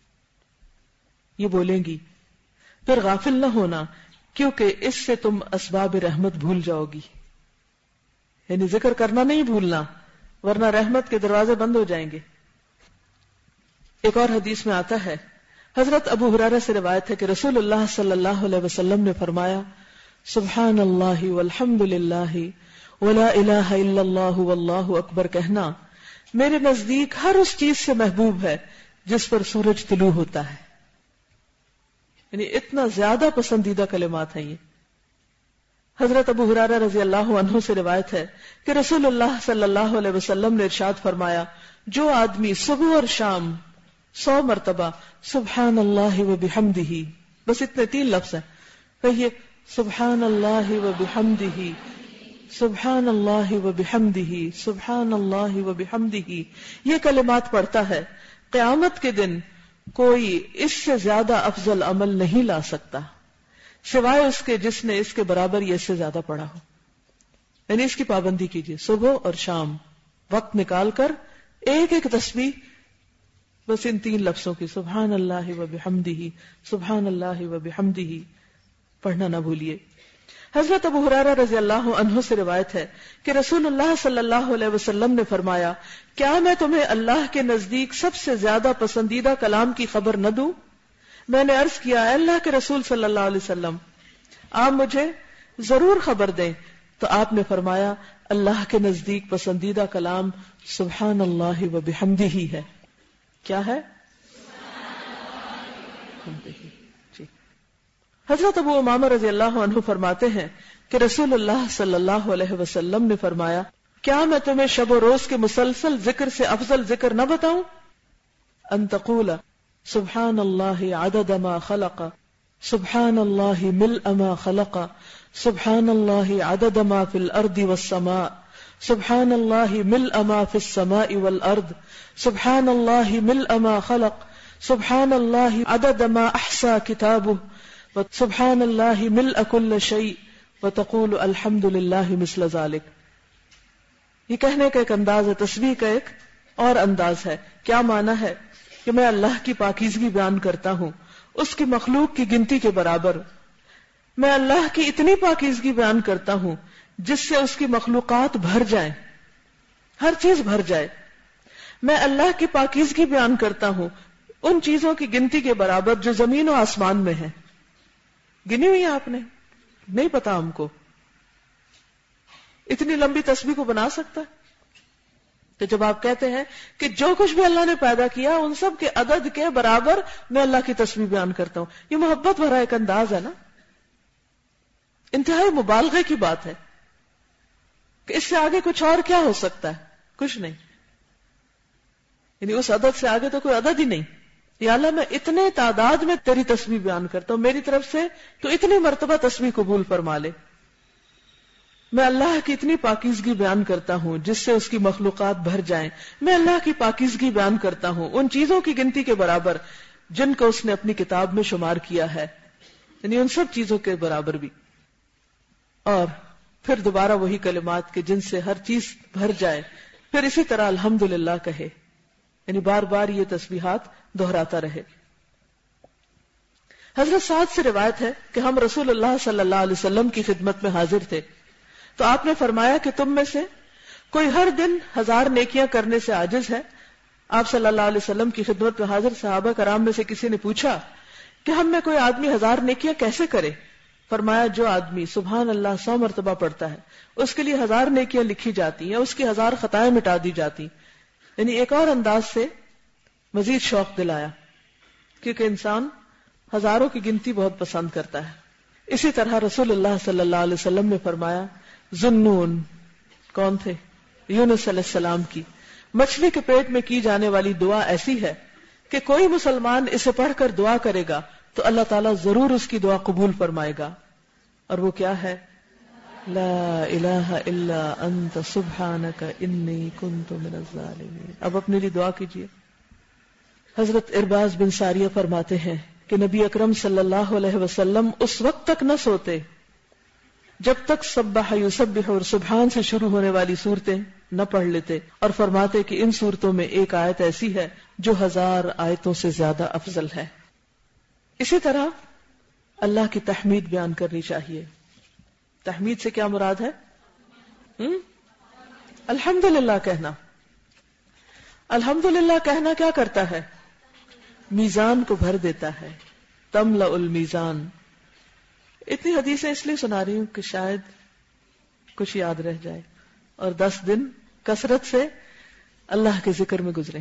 یہ بولیں گی. پھر غافل نہ ہونا کیونکہ اس سے تم اسباب رحمت بھول جاؤ گی، یعنی ذکر کرنا نہیں بھولنا ورنہ رحمت کے دروازے بند ہو جائیں گے. ایک اور حدیث میں آتا ہے، حضرت ابو ہریرہ سے روایت ہے کہ رسول اللہ صلی اللہ علیہ وسلم نے فرمایا، سبحان اللہ والحمد للہ ولا الہ الا اللہ واللہ اکبر کہنا میرے نزدیک ہر اس چیز سے محبوب ہے جس پر سورج طلوع ہوتا ہے. یعنی اتنا زیادہ پسندیدہ کلمات ہیں یہ. حضرت ابو ہریرہ رضی اللہ عنہ سے روایت ہے کہ رسول اللہ صلی اللہ علیہ وسلم نے ارشاد فرمایا، جو آدمی صبح اور شام 100 مرتبہ سبحان اللہ وبحمدہ، بس اتنے 3 لفظ ہیں، کہیے سبحان اللہ وبحمدہ سبحان اللہ وبحمدہ سبحان اللہ وبحمدہ، یہ کلمات پڑھتا ہے، قیامت کے دن کوئی اس سے زیادہ افضل عمل نہیں لا سکتا سوائے اس کے جس نے اس کے برابر یہ اس سے زیادہ پڑھا ہو. یعنی اس کی پابندی کیجیے، صبح اور شام وقت نکال کر ایک ایک تسبیح بس ان 3 لفظوں کی، سبحان اللہ و بحمدہ، سبحان اللہ و بحمدہ، پڑھنا نہ بھولیے۔ حضرت ابو ہریرہ رضی اللہ عنہ سے روایت ہے کہ رسول اللہ صلی اللہ علیہ وسلم نے فرمایا، کیا میں تمہیں اللہ کے نزدیک سب سے زیادہ پسندیدہ کلام کی خبر نہ دوں؟ میں نے عرض کیا، اے اللہ کے رسول صلی اللہ علیہ وسلم، آپ مجھے ضرور خبر دیں۔ تو آپ نے فرمایا، اللہ کے نزدیک پسندیدہ کلام سبحان اللہ و بحمدہ ہے۔ کیا ہے؟ جی۔ حضرت ابو امامہ رضی اللہ عنہ فرماتے ہیں کہ رسول اللہ صلی اللہ علیہ وسلم نے فرمایا، کیا میں تمہیں شب و روز کے مسلسل ذکر سے افضل ذکر نہ بتاؤں؟ ان تقول سبحان اللہ عدد ما خلق، سبحان اللہ ملء ما خلق، سبحان اللہ عدد ما فی الارض والسماء، سبحان اللہ ملء ما فی السماء والارض، سبحان اللہ ملء ما خلق، سبحان اللہ عدد ما احصى کتابہ، سبحان اللہ ملء کل شیء، وتقول الحمد للہ مثل ذلک۔ یہ کہنے کا ایک انداز ہے، تسبیح کا ایک اور انداز ہے۔ کیا معنی ہے کہ میں اللہ کی پاکیزگی بیان کرتا ہوں اس کی مخلوق کی گنتی کے برابر، میں اللہ کی اتنی پاکیزگی بیان کرتا ہوں جس سے اس کی مخلوقات بھر جائیں، ہر چیز بھر جائے۔ میں اللہ کی پاکیزگی بیان کرتا ہوں ان چیزوں کی گنتی کے برابر جو زمین و آسمان میں ہیں۔ گنی ہوئی ہیں آپ نے؟ نہیں پتا ہم کو۔ اتنی لمبی تسبیح کو بنا سکتا ہے؟ تو جب آپ کہتے ہیں کہ جو کچھ بھی اللہ نے پیدا کیا ان سب کے عدد کے برابر میں اللہ کی تسبیح بیان کرتا ہوں، یہ محبت بھرا ایک انداز ہے نا، انتہائی مبالغے کی بات ہے کہ اس سے آگے کچھ اور کیا ہو سکتا ہے؟ کچھ نہیں، یعنی اس عدد سے آگے تو کوئی عدد ہی نہیں۔ یا اللہ میں اتنے تعداد میں تیری تسبیح بیان کرتا ہوں، میری طرف سے تو اتنی مرتبہ تسبیح قبول فرما لے۔ میں اللہ کی اتنی پاکیزگی بیان کرتا ہوں جس سے اس کی مخلوقات بھر جائیں۔ میں اللہ کی پاکیزگی بیان کرتا ہوں ان چیزوں کی گنتی کے برابر جن کو اس نے اپنی کتاب میں شمار کیا ہے، یعنی ان سب چیزوں کے برابر بھی۔ اور پھر دوبارہ وہی کلمات کہ جن سے ہر چیز بھر جائے، پھر اسی طرح الحمدللہ کہے، یعنی بار بار یہ تسبیحات دہراتا رہے۔ حضرت سعد سے روایت ہے کہ ہم رسول اللہ صلی اللہ علیہ وسلم کی خدمت میں حاضر تھے تو آپ نے فرمایا کہ تم میں سے کوئی ہر دن 1000 نیکیاں کرنے سے عاجز ہے؟ آپ صلی اللہ علیہ وسلم کی خدمت میں حاضر صحابہ کرام میں سے کسی نے پوچھا کہ ہم میں کوئی آدمی 1000 نیکیاں کیسے کرے؟ فرمایا جو آدمی سبحان اللہ 100 مرتبہ پڑھتا ہے اس کے لیے 1000 نیکیاں لکھی جاتی ہیں، اس کی 1000 خطائیں مٹا دی جاتی۔ یعنی ایک اور انداز سے مزید شوق دلایا، کیونکہ انسان ہزاروں کی گنتی بہت پسند کرتا ہے۔ اسی طرح رسول اللہ صلی اللہ علیہ وسلم نے فرمایا، ذنون کون تھے؟ یونس علیہ السلام کی مچھلی کے پیٹ میں کی جانے والی دعا ایسی ہے کہ کوئی مسلمان اسے پڑھ کر دعا کرے گا تو اللہ تعالیٰ ضرور اس کی دعا قبول فرمائے گا، اور وہ کیا ہے؟ لا الہ الا انت سبحانک انی کنت من الظالمین۔ اب اپنے لیے دعا کیجیے۔ حضرت ارباز بن ساریہ فرماتے ہیں کہ نبی اکرم صلی اللہ علیہ وسلم اس وقت تک نہ سوتے جب تک سبح یسبح اور سبحان سے شروع ہونے والی صورتیں نہ پڑھ لیتے، اور فرماتے کہ ان صورتوں میں ایک آیت ایسی ہے جو 1000 آیتوں سے زیادہ افضل ہے۔ اسی طرح اللہ کی تحمید بیان کرنی چاہیے۔ تحمید سے کیا مراد ہے؟ الحمدللہ کہنا۔ الحمدللہ کہنا کیا کرتا ہے؟ میزان کو بھر دیتا ہے، تملأ المیزان۔ اتنی حدیثیں اس لیے سنا رہی ہوں کہ شاید کچھ یاد رہ جائے اور 10 دن کثرت سے اللہ کے ذکر میں گزرے۔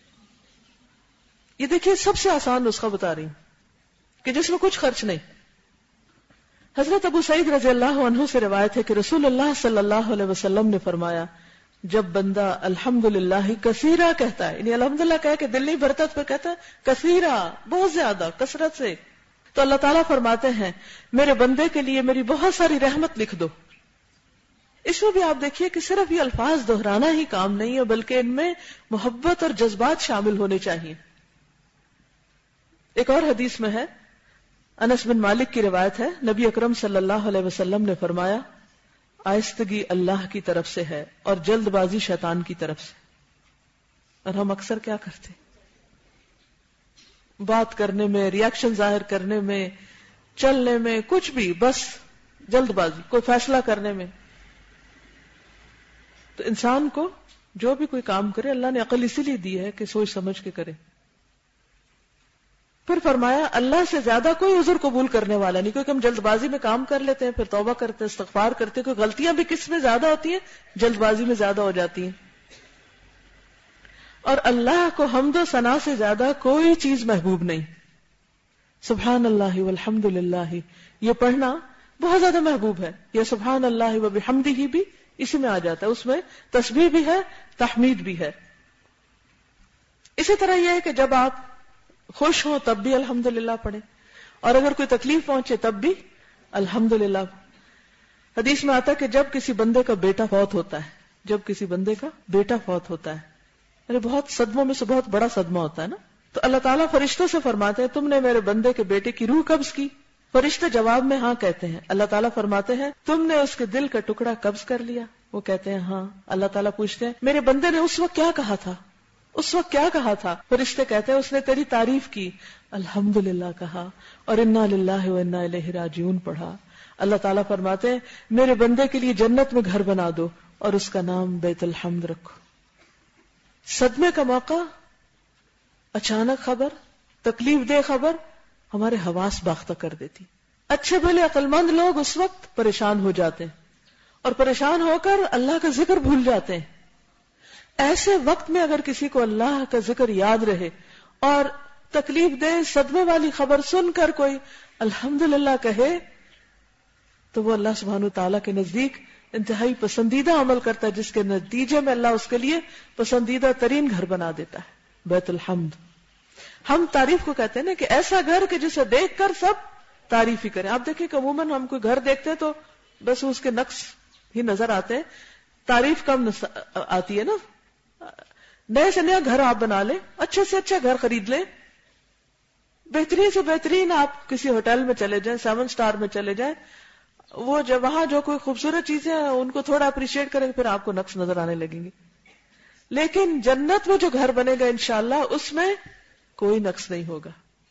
یہ دیکھیے سب سے آسان نسخہ بتا رہی ہوں کہ جس میں کچھ خرچ نہیں۔ حضرت ابو سعید رضی اللہ عنہ سے روایت ہے کہ رسول اللہ صلی اللہ علیہ وسلم نے فرمایا، جب بندہ الحمدللہ کثیرہ کہتا ہے، یعنی الحمدللہ کہہ کے دل نہیں بھرتا تو پھر کہتا ہے کثیرہ، بہت زیادہ، کثرت سے، تو اللہ تعالیٰ فرماتے ہیں میرے بندے کے لیے میری بہت ساری رحمت لکھ دو۔ اس میں بھی آپ دیکھیے کہ صرف یہ الفاظ دہرانا ہی کام نہیں ہے بلکہ ان میں محبت اور جذبات شامل ہونے چاہیے۔ ایک اور حدیث میں ہے، انس بن مالک کی روایت ہے، نبی اکرم صلی اللہ علیہ وسلم نے فرمایا، آہستگی اللہ کی طرف سے ہے اور جلد بازی شیطان کی طرف سے. اور ہم اکثر کیا کرتے؟ بات کرنے میں، ریاکشن ظاہر کرنے میں، چلنے میں، کچھ بھی بس جلد بازی، کوئی فیصلہ کرنے میں. تو انسان کو جو بھی کوئی کام کرے اللہ نے عقل اسی لیے دی ہے کہ سوچ سمجھ کے کرے. پھر فرمایا اللہ سے زیادہ کوئی عذر قبول کرنے والا نہیں، کیونکہ ہم جلد بازی میں کام کر لیتے ہیں، پھر توبہ کرتے ہیں، استغفار کرتے ہیں. کوئی غلطیاں بھی کس میں زیادہ ہوتی ہیں؟ جلد بازی میں زیادہ ہو جاتی ہیں. اور اللہ کو حمد و ثنا سے زیادہ کوئی چیز محبوب نہیں. سبحان اللہ والحمد للہ یہ پڑھنا بہت زیادہ محبوب ہے. یہ سبحان اللہ وبحمدہ بھی اسی میں آ جاتا ہے، اس میں تسبیح بھی ہے، تحمید بھی ہے. اسی طرح یہ ہے کہ جب آپ خوش ہوں تب بھی الحمدللہ پڑھیں، اور اگر کوئی تکلیف پہنچے تب بھی الحمدللہ. حدیث میں آتا ہے کہ جب کسی بندے کا بیٹا فوت ہوتا ہے، جب کسی بندے کا بیٹا فوت ہوتا ہے، یعنی بہت صدموں میں سے بہت بڑا صدمہ ہوتا ہے نا، تو اللہ تعالیٰ فرشتوں سے فرماتے ہیں تم نے میرے بندے کے بیٹے کی روح قبض کی؟ فرشتے جواب میں ہاں کہتے ہیں. اللہ تعالیٰ فرماتے ہیں تم نے اس کے دل کا ٹکڑا قبض کر لیا؟ وہ کہتے ہیں ہاں. اللہ تعالیٰ پوچھتے ہیں میرے بندے نے اس وقت کیا کہا تھا؟ اس وقت کیا کہا تھا؟ فرشتے کہتے ہیں اس نے تیری تعریف کی، الحمدللہ کہا اور انا للہ و انا الیہ راجعون پڑھا. اللہ تعالیٰ فرماتے ہیں میرے بندے کے لیے جنت میں گھر بنا دو اور اس کا نام بیت الحمد رکھو. صدمے کا موقع، اچانک خبر، تکلیف دہ خبر ہمارے حواس باختہ کر دیتی. اچھے بھلے عقل مند لوگ اس وقت پریشان ہو جاتے ہیں اور پریشان ہو کر اللہ کا ذکر بھول جاتے ہیں. ایسے وقت میں اگر کسی کو اللہ کا ذکر یاد رہے اور تکلیف دہ صدمے والی خبر سن کر کوئی الحمدللہ کہے تو وہ اللہ سبحانہ تعالیٰ کے نزدیک انتہائی پسندیدہ عمل کرتا ہے، جس کے نتیجے میں اللہ اس کے لیے پسندیدہ ترین گھر بنا دیتا ہے، بیت الحمد. ہم تعریف کو کہتے ہیں نا کہ ایسا گھر کہ جسے دیکھ کر سب تعریف ہی کریں. آپ دیکھیں کہ عموماً ہم کوئی گھر دیکھتے ہیں تو بس اس کے نقص ہی نظر آتے ہیں، تعریف کم آتی ہے نا. نئے سے نیا گھر آپ بنا لیں، اچھے سے اچھا گھر خرید لیں، بہترین سے بہترین آپ کسی ہوٹل میں چلے جائیں، 7 اسٹار میں چلے جائیں، وہ جب وہاں جو کوئی خوبصورت چیزیں ہیں ان کو تھوڑا اپریشیٹ کریں پھر آپ کو نقص نظر آنے لگیں گے. لیکن جنت میں جو گھر بنے گا انشاءاللہ اس میں کوئی نقص نہیں ہوگا،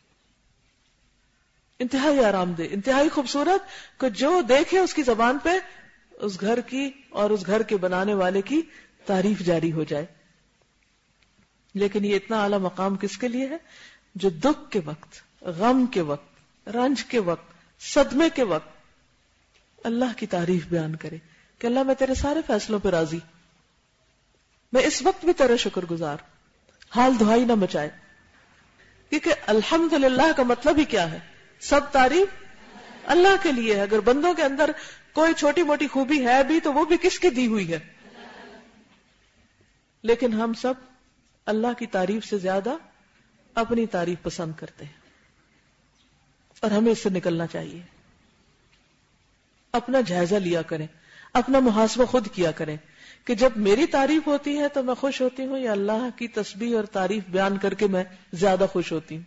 انتہائی آرام دہ، انتہائی خوبصورت، کہ جو دیکھے اس کی زبان پہ اس گھر کی اور اس گھر کے بنانے والے کی تعریف جاری ہو جائے. لیکن یہ اتنا اعلیٰ مقام کس کے لیے ہے؟ جو دکھ کے وقت، غم کے وقت، رنج کے وقت، صدمے کے وقت اللہ کی تعریف بیان کرے کہ اللہ میں تیرے سارے فیصلوں پہ راضی، میں اس وقت بھی تیرا شکر گزار. حال دہائی نہ مچائے، کیونکہ الحمدللہ کا مطلب ہی کیا ہے؟ سب تعریف اللہ کے لیے ہے. اگر بندوں کے اندر کوئی چھوٹی موٹی خوبی ہے بھی تو وہ بھی کس کی دی ہوئی ہے؟ لیکن ہم سب اللہ کی تعریف سے زیادہ اپنی تعریف پسند کرتے ہیں اور ہمیں اس سے نکلنا چاہیے. اپنا جائزہ لیا کریں، اپنا محاسبہ خود کیا کریں کہ جب میری تعریف ہوتی ہے تو میں خوش ہوتی ہوں یا اللہ کی تسبیح اور تعریف بیان کر کے میں زیادہ خوش ہوتی ہوں.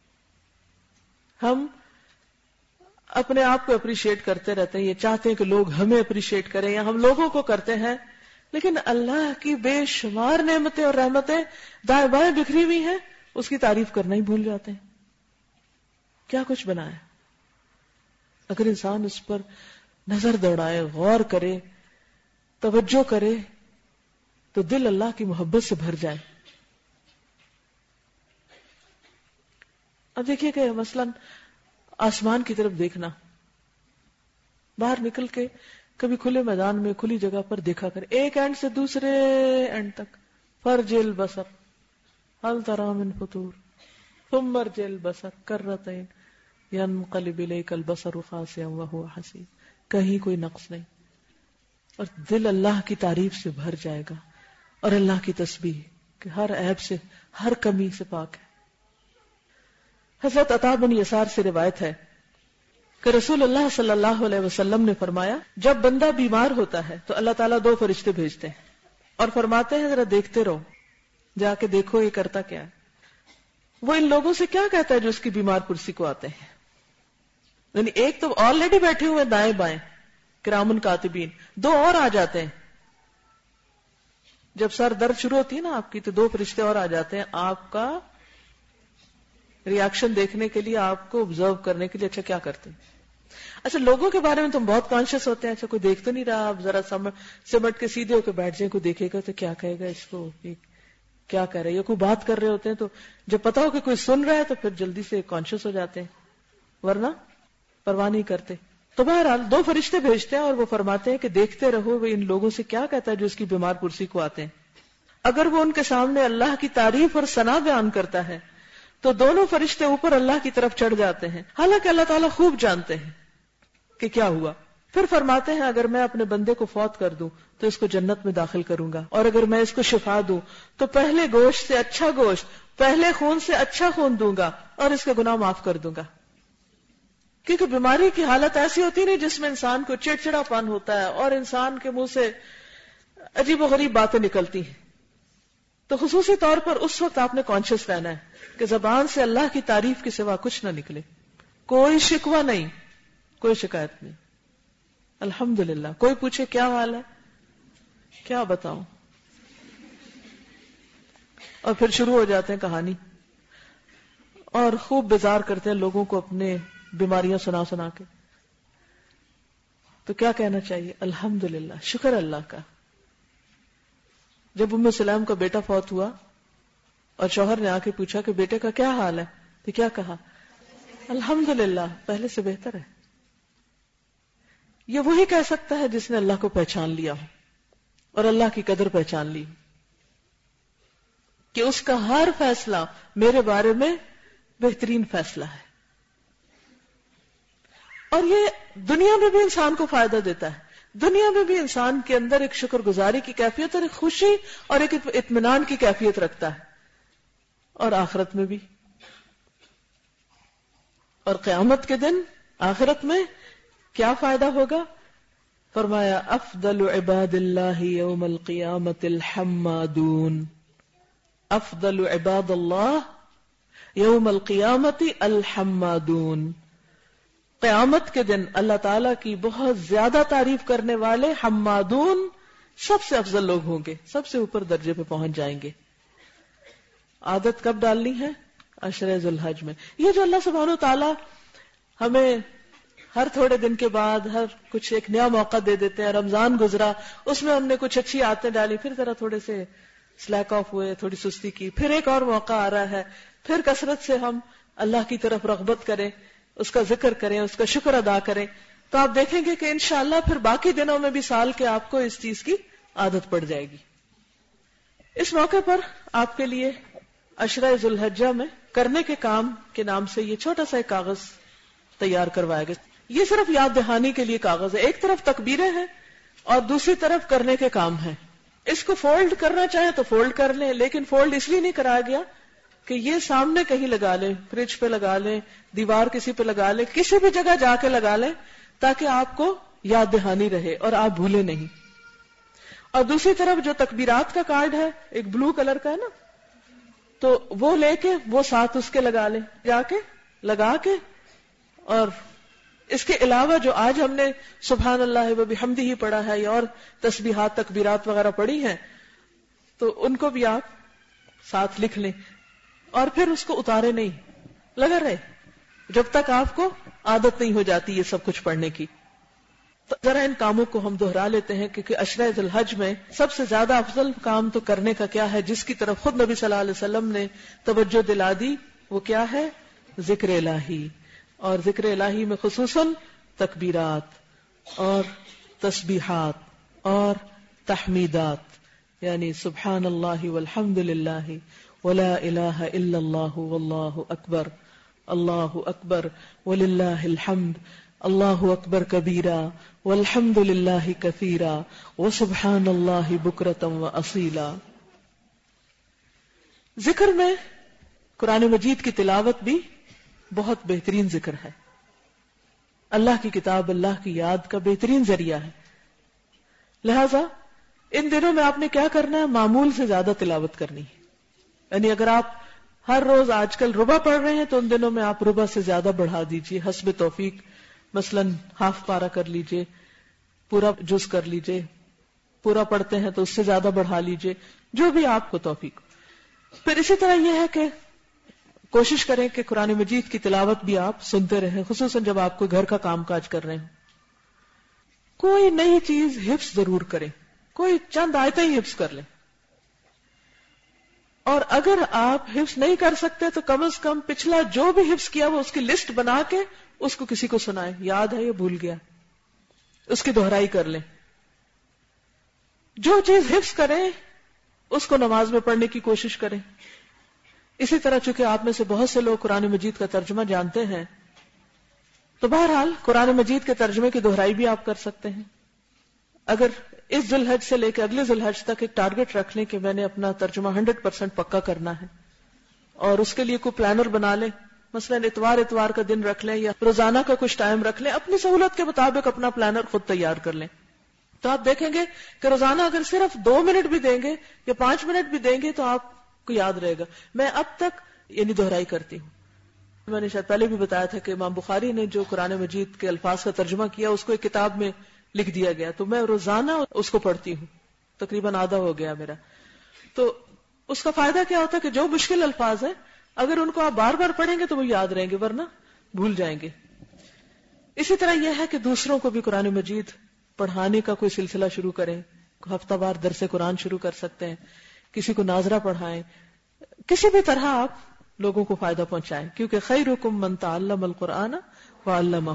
ہم اپنے آپ کو اپریشیٹ کرتے رہتے ہیں، یہ چاہتے ہیں کہ لوگ ہمیں اپریشیٹ کریں یا ہم لوگوں کو کرتے ہیں، لیکن اللہ کی بے شمار نعمتیں اور رحمتیں دائیں بائیں بکھری ہوئی ہیں، اس کی تعریف کرنا ہی بھول جاتے ہیں. کیا کچھ بنایا. اگر انسان اس پر نظر دوڑائے، غور کرے، توجہ کرے تو دل اللہ کی محبت سے بھر جائے. اب دیکھیے کہ مثلاً آسمان کی طرف دیکھنا، باہر نکل کے کبھی کھلے میدان میں کھلی جگہ پر دیکھا کرے، ایک اینڈ سے دوسرے اینڈ تک. فرج البصر هل ترى من فطور ثم ارجع البصر كرتين ينقلب اليك البصر خاسئا وهو حسير. کہیں کوئی نقص نہیں اور دل اللہ کی تعریف سے بھر جائے گا اور اللہ کی تسبیح کہ ہر عیب سے، ہر کمی سے پاک ہے. حضرت عطا بن یسار سے روایت ہے کہ رسول اللہ صلی اللہ علیہ وسلم نے فرمایا جب بندہ بیمار ہوتا ہے تو اللہ تعالیٰ 2 فرشتے بھیجتے ہیں اور فرماتے ہیں ذرا دیکھتے رہو، جا کے دیکھو یہ کرتا کیا ہے. وہ ان لوگوں سے کیا کہتا ہے جو اس کی بیمار پرسی کو آتے ہیں؟ یعنی ایک تو آلریڈی بیٹھے ہوئے دائیں بائیں کرامن کاتبین، 2 اور آ جاتے ہیں. جب سر درد شروع ہوتی ہے نا آپ کی تو 2 فرشتے اور آ جاتے ہیں آپ کا ریاکشن دیکھنے کے لیے، آپ کو آبزرو کرنے کے لیے. اچھا کیا کرتے ہیں؟ اچھا لوگوں کے بارے میں تم بہت کانشیس ہوتے ہیں. اچھا کوئی دیکھ تو نہیں رہا، آپ ذرا سمٹ کے سیدھے ہو کے بیٹھ جائیں، کوئی دیکھے گا تو کیا کہے گا اس کو، کیا کہہ رہے ہیں. یا کوئی بات کر رہے ہوتے ہیں تو جب پتا ہو کہ کوئی سن رہا ہے تو پھر جلدی سے کانشیس ہو جاتے ہیں، ورنہ پرواہ نہیں کرتے. تو بہرحال 2 فرشتے بھیجتے ہیں اور وہ فرماتے ہیں کہ دیکھتے رہو وہ ان لوگوں سے کیا کہتا ہے جو اس کی بیمار پرسی کو آتے ہیں. اگر وہ ان کے سامنے اللہ کی تعریف اور ثنا بیان کرتا ہے تو دونوں فرشتے اوپر اللہ کی طرف چڑھ جاتے ہیں، حالانکہ اللہ تعالیٰ خوب جانتے ہیں کہ کیا ہوا. پھر فرماتے ہیں اگر میں اپنے بندے کو فوت کر دوں تو اس کو جنت میں داخل کروں گا، اور اگر میں اس کو شفا دوں تو پہلے گوشت سے اچھا گوشت، پہلے خون سے اچھا خون دوں گا اور اس کے گناہ معاف کر دوں گا. کیونکہ بیماری کی حالت ایسی ہوتی نہیں جس میں انسان کو چڑچڑا پن ہوتا ہے اور انسان کے منہ سے عجیب و غریب باتیں نکلتی ہیں. تو خصوصی طور پر اس وقت آپ نے کانشیس رہنا ہے کہ زبان سے اللہ کی تعریف کے سوا کچھ نہ نکلے، کوئی شکوہ نہیں، کوئی شکایت نہیں. الحمدللہ. کوئی پوچھے کیا حال ہے، کیا بتاؤں، اور پھر شروع ہو جاتے ہیں کہانی اور خوب بیزار کرتے ہیں لوگوں کو اپنے بیماریاں سنا سنا کے. تو کیا کہنا چاہیے؟ الحمدللہ، شکر اللہ کا. جب ام سلیم کا بیٹا فوت ہوا اور شوہر نے آ کے پوچھا کہ بیٹے کا کیا حال ہے تو کیا کہا؟ الحمدللہ، پہلے سے بہتر ہے. یہ وہی کہہ سکتا ہے جس نے اللہ کو پہچان لیا ہو اور اللہ کی قدر پہچان لی کہ اس کا ہر فیصلہ میرے بارے میں بہترین فیصلہ ہے. اور یہ دنیا میں بھی انسان کو فائدہ دیتا ہے. دنیا میں بھی انسان کے اندر ایک شکر گزاری کی کیفیت اور ایک خوشی اور ایک اطمینان کی کیفیت رکھتا ہے، اور آخرت میں بھی. اور قیامت کے دن آخرت میں کیا فائدہ ہوگا؟ فرمایا افضل عباد اللہ یوم القیامت الحمادون. افضل عباد اللہ یوم القیامت الحمادون. قیامت کے دن اللہ تعالیٰ کی بہت زیادہ تعریف کرنے والے حمادون سب سے افضل لوگ ہوں گے، سب سے اوپر درجے پہ پہنچ جائیں گے. عادت کب ڈالنی ہے؟ عشرہ ذی الحج میں. یہ جو اللہ سبحانہ و تعالیٰ ہمیں ہر تھوڑے دن کے بعد ہر کچھ ایک نیا موقع دے دیتے ہیں. رمضان گزرا، اس میں ہم نے کچھ اچھی عادتیں ڈالی، پھر ذرا تھوڑے سے سلیک آف ہوئے، تھوڑی سستی کی، پھر ایک اور موقع آ رہا ہے، پھر کثرت سے ہم اللہ کی طرف رغبت کریں، اس کا ذکر کریں، اس کا شکر ادا کریں، تو آپ دیکھیں گے کہ انشاءاللہ پھر باقی دنوں میں بھی سال کے آپ کو اس چیز کی عادت پڑ جائے گی. اس موقع پر آپ کے لیے عشرہ ذی الحجہ میں کرنے کے کام کے نام سے یہ چھوٹا سا ایک کاغذ تیار کروایا گیا. یہ صرف یاد دہانی کے لیے کاغذ ہے. ایک طرف تکبیریں ہیں اور دوسری طرف کرنے کے کام ہیں. اس کو فولڈ کرنا چاہیں تو فولڈ کر لیں، لیکن فولڈ اس لیے نہیں کرایا گیا کہ یہ سامنے کہیں لگا لیں، فریج پہ لگا لیں، دیوار کسی پہ لگا لیں، کسی بھی جگہ جا کے لگا لیں تاکہ آپ کو یاد دہانی رہے اور آپ بھولے نہیں. اور دوسری طرف جو تکبیرات کا کارڈ ہے، ایک بلو کلر کا ہے نا، تو وہ لے کے وہ ساتھ اس کے لگا لیں، جا کے لگا کے. اور اس کے علاوہ جو آج ہم نے سبحان اللہ و بحمدہ ہی پڑھا ہے یا اور تسبیحات تکبیرات وغیرہ پڑھی ہیں، تو ان کو بھی آپ ساتھ لکھ لیں اور پھر اس کو اتارے نہیں، لگا رہے جب تک آپ کو عادت نہیں ہو جاتی یہ سب کچھ پڑھنے کی. تو ذرا ان کاموں کو ہم دہرا لیتے ہیں کیونکہ عشرہ ذی الحج میں سب سے زیادہ افضل کام تو کرنے کا کیا ہے، جس کی طرف خود نبی صلی اللہ علیہ وسلم نے توجہ دلا دی، وہ کیا ہے؟ ذکر الہی. اور ذکر الہی میں خصوصاً تکبیرات اور تسبیحات اور تحمیدات، یعنی سبحان اللہ والحمد للہ ولا الہ الا اللہ واللہ اکبر، اللہ اکبر وللہ الحمد، اللہ اکبر کبیرا والحمد للہ کثیرا وسبحان اللہ بکرۃ واصیلا. ذکر میں قرآن مجید کی تلاوت بھی بہت بہترین ذکر ہے. اللہ کی کتاب، اللہ کی یاد کا بہترین ذریعہ ہے. لہذا ان دنوں میں آپ نے کیا کرنا ہے؟ معمول سے زیادہ تلاوت کرنی ہے. یعنی اگر آپ ہر روز آج کل ربع پڑھ رہے ہیں تو ان دنوں میں آپ ربع سے زیادہ بڑھا دیجئے حسب توفیق. مثلا ہاف پارا کر لیجئے پورا جز کر لیجئے، پورا پڑھتے ہیں تو اس سے زیادہ بڑھا لیجئے، جو بھی آپ کو توفیق. پھر اسی طرح یہ ہے کہ کوشش کریں کہ قرآن مجید کی تلاوت بھی آپ سنتے رہیں، خصوصاً جب آپ کو گھر کا کام کاج کر رہے ہیں. کوئی نئی چیز حفظ ضرور کریں، کوئی چند آیتیں ہی حفظ کر لیں. اور اگر آپ حفظ نہیں کر سکتے تو کم از کم پچھلا جو بھی حفظ کیا وہ اس کی لسٹ بنا کے اس کو کسی کو سنائیں، یاد ہے یا بھول گیا، اس کی دہرائی کر لیں. جو چیز حفظ کریں اس کو نماز میں پڑھنے کی کوشش کریں. اسی طرح چونکہ آپ میں سے بہت سے لوگ قرآن مجید کا ترجمہ جانتے ہیں تو بہرحال قرآن مجید کے ترجمے کی دہرائی بھی آپ کر سکتے ہیں. اگر اس ذی الحج سے لے کے اگلے ذی الحج تک ایک ٹارگٹ رکھ لیں کہ میں نے اپنا ترجمہ 100% پکا کرنا ہے، اور اس کے لیے کوئی پلانر بنا لیں، مثلا اتوار کا دن رکھ لیں یا روزانہ کا کچھ ٹائم رکھ لیں، اپنی سہولت کے مطابق اپنا پلانر خود تیار کر لیں، تو آپ دیکھیں گے کہ روزانہ اگر صرف 2 منٹ بھی دیں گے یا 5 منٹ بھی دیں گے تو آپ کو یاد رہے گا. میں اب تک دہرائی کرتی ہوں. میں نے شاید پہلے بھی بتایا تھا کہ امام بخاری نے جو قرآن مجید کے الفاظ کا ترجمہ کیا اس کو ایک کتاب میں لکھ دیا گیا، تو میں روزانہ اس کو پڑھتی ہوں، تقریباً آدھا ہو گیا میرا. تو اس کا فائدہ کیا ہوتا ہے کہ جو مشکل الفاظ ہیں اگر ان کو آپ بار بار پڑھیں گے تو وہ یاد رہیں گے، ورنہ بھول جائیں گے. اسی طرح یہ ہے کہ دوسروں کو بھی قرآن مجید پڑھانے کا کوئی سلسلہ شروع کریں. ہفتہ وار درس قرآن شروع کر سکتے ہیں، کسی کو ناظرہ پڑھائیں، کسی بھی طرح آپ لوگوں کو فائدہ پہنچائیں، کیونکہ خیرکم من تعلم القرآن وعلمہ.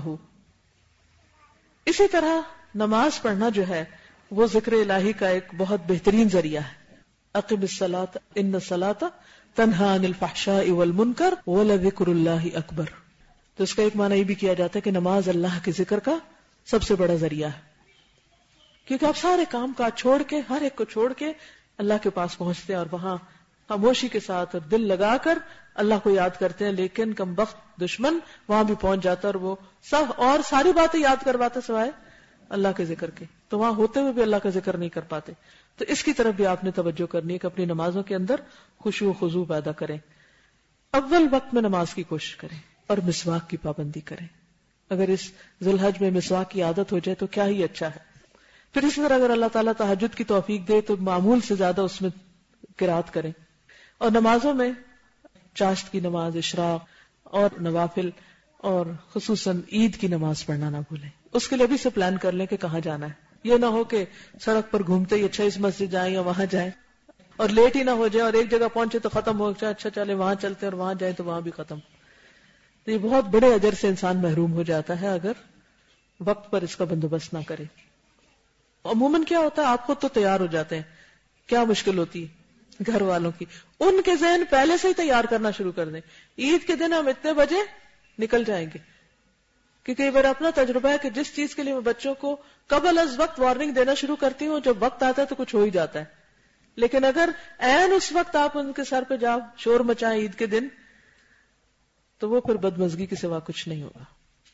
اسی طرح نماز پڑھنا جو ہے وہ ذکر الہی کا ایک بہت بہترین ذریعہ ہے. اقم الصلاۃ ان الصلاۃ تنہی عن الفحشاء والمنکر ولذکر اللہ اکبر. تو اس کا ایک معنی یہ بھی کیا جاتا ہے کہ نماز اللہ کے ذکر کا سب سے بڑا ذریعہ ہے، کیونکہ آپ سارے کام کاج چھوڑ کے، ہر ایک کو چھوڑ کے اللہ کے پاس پہنچتے ہیں اور وہاں خاموشی کے ساتھ اور دل لگا کر اللہ کو یاد کرتے ہیں. لیکن کم بخت دشمن وہاں بھی پہنچ جاتا اور وہ سب اور ساری باتیں یاد کرواتے سوائے اللہ کے ذکر کے، تو وہاں ہوتے ہوئے بھی اللہ کا ذکر نہیں کر پاتے. تو اس کی طرف بھی آپ نے توجہ کرنی ہے کہ اپنی نمازوں کے اندر خشوع و خضوع پیدا کریں. اول وقت میں نماز کی کوشش کریں اور مسواک کی پابندی کریں. اگر اس ذی الحج میں مسواک کی عادت ہو جائے تو کیا ہی اچھا ہے. پھر اسی طرح اگر اللہ تعالیٰ تہجد کی توفیق دے تو معمول سے زیادہ اس میں قرات کریں. اور نمازوں میں چاشت کی نماز، اشراق اور نوافل اور خصوصاً عید کی نماز پڑھنا نہ بھولیں. اس کے لیے بھی سے پلان کر لیں کہ کہاں جانا ہے. یہ نہ ہو کہ سڑک پر گھومتے ہی اچھا اس مسجد جائیں یا وہاں جائیں اور لیٹ ہی نہ ہو جائے اور ایک جگہ پہنچے تو ختم ہو جائے، اچھا چلے وہاں چلتے اور وہاں جائیں تو وہاں بھی ختم. تو یہ بہت بڑے اجر سے انسان محروم ہو جاتا ہے اگر وقت پر اس کا بندوبست نہ کرے. عموماً کیا ہوتا ہے، آپ خود تو تیار ہو جاتے ہیں، کیا مشکل ہوتی ہے گھر والوں کی، ان کے ذہن پہلے سے ہی تیار کرنا شروع کر دیں. عید کے دن ہم اتنے بجے نکل جائیں گے، کیونکہ یہ میرا اپنا تجربہ ہے کہ جس چیز کے لیے میں بچوں کو قبل از وقت وارننگ دینا شروع کرتی ہوں، جب وقت آتا ہے تو کچھ ہو ہی جاتا ہے. لیکن اگر عین اس وقت آپ ان کے سر پہ جاؤ شور مچائیں عید کے دن تو وہ پھر بدمزگی کے سوا کچھ نہیں ہوگا.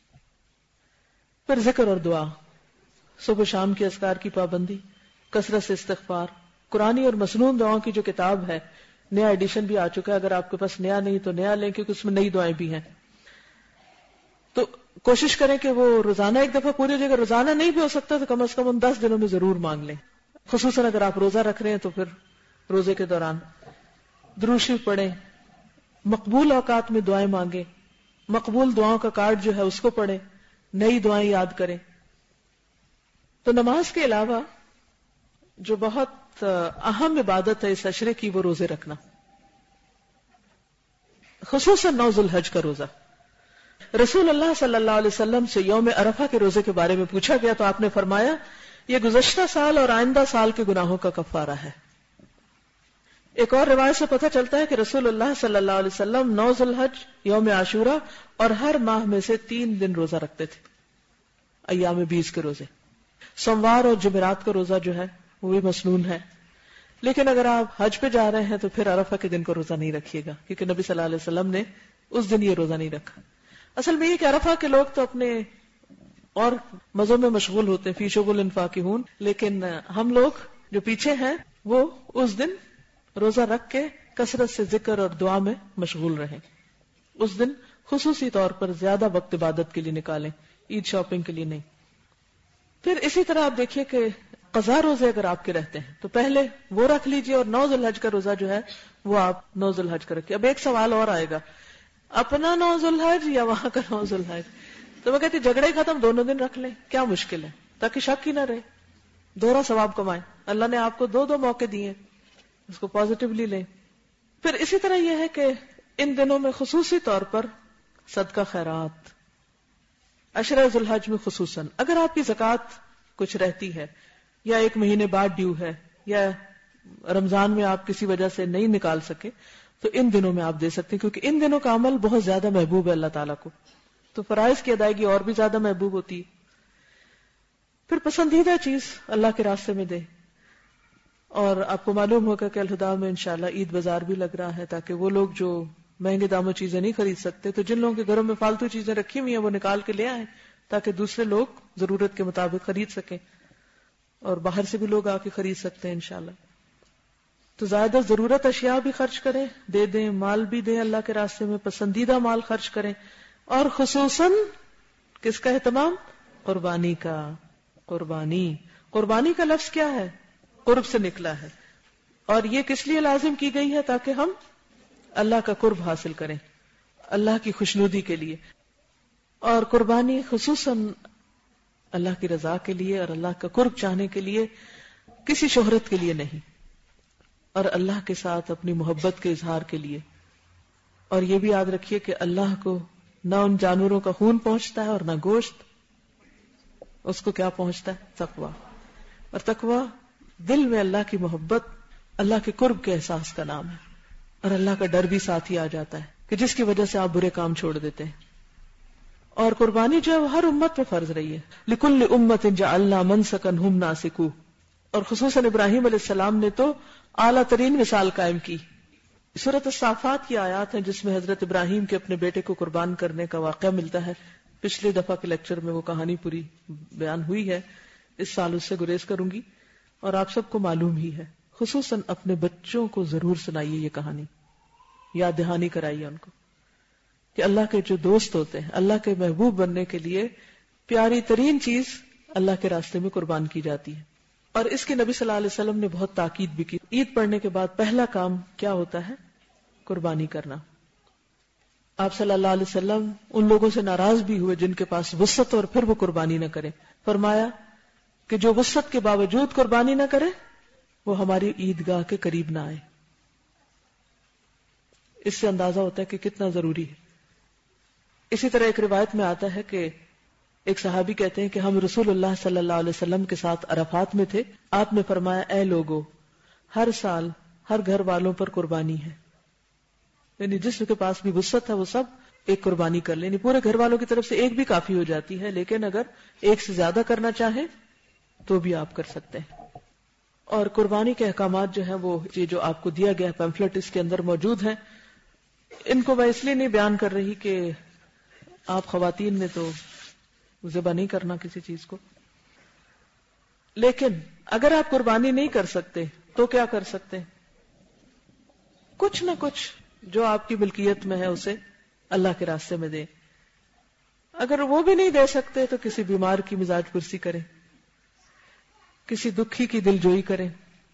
پھر ذکر اور دعا، صبح شام کے اذکار کی پابندی، کثرت سے استغفار. قرآنی اور مسنون دعاؤں کی جو کتاب ہے، نیا ایڈیشن بھی آ چکا ہے، اگر آپ کے پاس نیا نہیں تو نیا لیں کیونکہ اس میں نئی دعائیں بھی ہیں. تو کوشش کریں کہ وہ روزانہ ایک دفعہ پوری جگہ، روزانہ نہیں بھی ہو سکتا تو کم از کم ان 10 دنوں میں ضرور مانگ لیں. خصوصاً اگر آپ روزہ رکھ رہے ہیں تو پھر روزے کے دوران درود شریف پڑھیں، مقبول اوقات میں دعائیں مانگیں، مقبول دعاؤں کا کارڈ جو ہے اس کو پڑھیں، نئی دعائیں یاد کریں. تو نماز کے علاوہ جو بہت اہم عبادت ہے اس عشرے کی وہ روزے رکھنا، خصوصاً 9 ذی الحج کا روزہ. رسول اللہ صلی اللہ علیہ وسلم سے یوم عرفہ کے روزے کے بارے میں پوچھا گیا تو آپ نے فرمایا یہ گزشتہ سال اور آئندہ سال کے گناہوں کا کفارہ ہے. ایک اور روایت سے پتہ چلتا ہے کہ رسول اللہ صلی اللہ علیہ وسلم 9 ذی الحج، یوم عاشورہ اور ہر ماہ میں سے 3 دن روزہ رکھتے تھے، ایام 20 کے روزے. سوموار اور جمعرات کا روزہ جو ہے وہ بھی مسنون ہے. لیکن اگر آپ حج پہ جا رہے ہیں تو پھر عرفہ کے دن کو روزہ نہیں رکھیے گا، کیونکہ نبی صلی اللہ علیہ وسلم نے اس دن یہ روزہ نہیں رکھا. اصل میں یہ کہ عرفہ کے لوگ تو اپنے اور مزوں میں مشغول ہوتے ہیں، فی شغل فاکہون، لیکن ہم لوگ جو پیچھے ہیں وہ اس دن روزہ رکھ کے کثرت سے ذکر اور دعا میں مشغول رہیں. اس دن خصوصی طور پر زیادہ وقت عبادت کے لیے نکالیں، عید شاپنگ کے لیے نہیں. پھر اسی طرح آپ دیکھیے کہ قضا روزے اگر آپ کے رہتے ہیں تو پہلے وہ رکھ لیجئے، اور 9 ذوالحج کا روزہ جو ہے وہ آپ 9 ذوالحج کا رکھیے. اب ایک سوال اور آئے گا، اپنا 9 ذوالحج یا وہاں کا 9 ذوالحج؟ تو میں کہتی جھگڑے ختم، دونوں دن رکھ لیں، کیا مشکل ہے، تاکہ شک ہی نہ رہے، دوہرا ثواب کمائیں. اللہ نے آپ کو 2 موقع دیے، اس کو پازیٹیولی لیں. پھر اسی طرح یہ ہے کہ ان دنوں میں خصوصی طور پر صدقہ خیرات، عشرہ ذوالحج میں خصوصاً اگر آپ کی زکوٰۃ کچھ رہتی ہے یا 1 مہینے بعد ڈیو ہے یا رمضان میں آپ کسی وجہ سے نہیں نکال سکے تو ان دنوں میں آپ دے سکتے ہیں، کیونکہ ان دنوں کا عمل بہت زیادہ محبوب ہے اللہ تعالیٰ کو، تو فرائض کی ادائیگی اور بھی زیادہ محبوب ہوتی ہے. پھر پسندیدہ چیز اللہ کے راستے میں دے. اور آپ کو معلوم ہوگا کہ الہدا میں انشاءاللہ عید بازار بھی لگ رہا ہے، تاکہ وہ لوگ جو مہنگے داموں چیزیں نہیں خرید سکتے تو جن لوگوں کے گھروں میں فالتو چیزیں رکھی ہوئی ہیں وہ نکال کے لے آئیں، تاکہ دوسرے لوگ ضرورت کے مطابق خرید سکیں، اور باہر سے بھی لوگ آ کے خرید سکتے ہیں انشاءاللہ. تو زیادہ ضرورت اشیاء بھی خرچ کریں، دے دیں، مال بھی دیں اللہ کے راستے میں، پسندیدہ مال خرچ کریں، اور خصوصاً کس کا اہتمام؟ قربانی کا. قربانی کا لفظ کیا ہے؟ قرب سے نکلا ہے، اور یہ کس لیے لازم کی گئی ہے؟ تاکہ ہم اللہ کا قرب حاصل کریں، اللہ کی خوشنودی کے لیے. اور قربانی خصوصاً اللہ کی رضا کے لیے اور اللہ کا قرب چاہنے کے لیے، کسی شہرت کے لیے نہیں، اور اللہ کے ساتھ اپنی محبت کے اظہار کے لیے. اور یہ بھی یاد رکھیے کہ اللہ کو نہ ان جانوروں کا خون پہنچتا ہے اور نہ گوشت، اس کو کیا پہنچتا ہے؟ تقویٰ. اور تقویٰ دل میں اللہ کی محبت، اللہ کے قرب کے احساس کا نام ہے، اور اللہ کا ڈر بھی ساتھ ہی آ جاتا ہے کہ جس کی وجہ سے آپ برے کام چھوڑ دیتے ہیں. اور قربانی جو ہے وہ ہر امت پہ فرض رہی ہے. لِكُلِّ أُمَّةٍ جَعَلْنَا مَنْسَكًا هُمْ نَاسِكُوهُ. اور خصوصاً ابراہیم علیہ السلام نے تو اعلیٰ ترین مثال قائم کی. سورۃ الصافات کی آیات ہیں جس میں حضرت ابراہیم کے اپنے بیٹے کو قربان کرنے کا واقعہ ملتا ہے. پچھلی دفعہ کے لیکچر میں وہ کہانی پوری بیان ہوئی ہے، اس سال اس سے گریز کروں گی، اور آپ سب کو معلوم ہی ہے. خصوصاً اپنے بچوں کو ضرور سنائیے یہ کہانی، یاد دہانی کرائیے ان کو کہ اللہ کے جو دوست ہوتے ہیں، اللہ کے محبوب بننے کے لیے پیاری ترین چیز اللہ کے راستے میں قربان کی جاتی ہے. اور اس کے نبی صلی اللہ علیہ وسلم نے بہت تاکید بھی کی. عید پڑھنے کے بعد پہلا کام کیا ہوتا ہے؟ قربانی کرنا. آپ صلی اللہ علیہ وسلم ان لوگوں سے ناراض بھی ہوئے جن کے پاس وسعت اور پھر وہ قربانی نہ کریں. فرمایا کہ جو وسعت کے باوجود قربانی نہ کرے وہ ہماری عیدگاہ کے قریب نہ آئے. اس سے اندازہ ہوتا ہے کہ کتنا ضروری ہے. اسی طرح ایک روایت میں آتا ہے کہ ایک صحابی کہتے ہیں کہ ہم رسول اللہ صلی اللہ علیہ وسلم کے ساتھ عرفات میں تھے. آپ نے فرمایا اے لوگو، ہر سال ہر گھر والوں پر قربانی ہے، یعنی جس کے پاس بھی وسعت ہے وہ سب ایک قربانی کر لیں. پورے گھر والوں کی طرف سے ایک بھی کافی ہو جاتی ہے، لیکن اگر ایک سے زیادہ کرنا چاہیں تو بھی آپ کر سکتے ہیں. اور قربانی کے احکامات جو ہیں وہ یہ جو آپ کو دیا گیا پیمفلٹ اس کے اندر موجود ہیں. ان کو میں اس لیے نہیں بیان کر رہی کہ آپ خواتین نے تو ذبح نہیں کرنا کسی چیز کو، لیکن اگر آپ قربانی نہیں کر سکتے تو کیا کر سکتے؟ کچھ نہ کچھ جو آپ کی ملکیت میں ہے اسے اللہ کے راستے میں دیں. اگر وہ بھی نہیں دے سکتے تو کسی بیمار کی مزاج پرسی کریں، کسی دکھی کی دل جوئی کریں،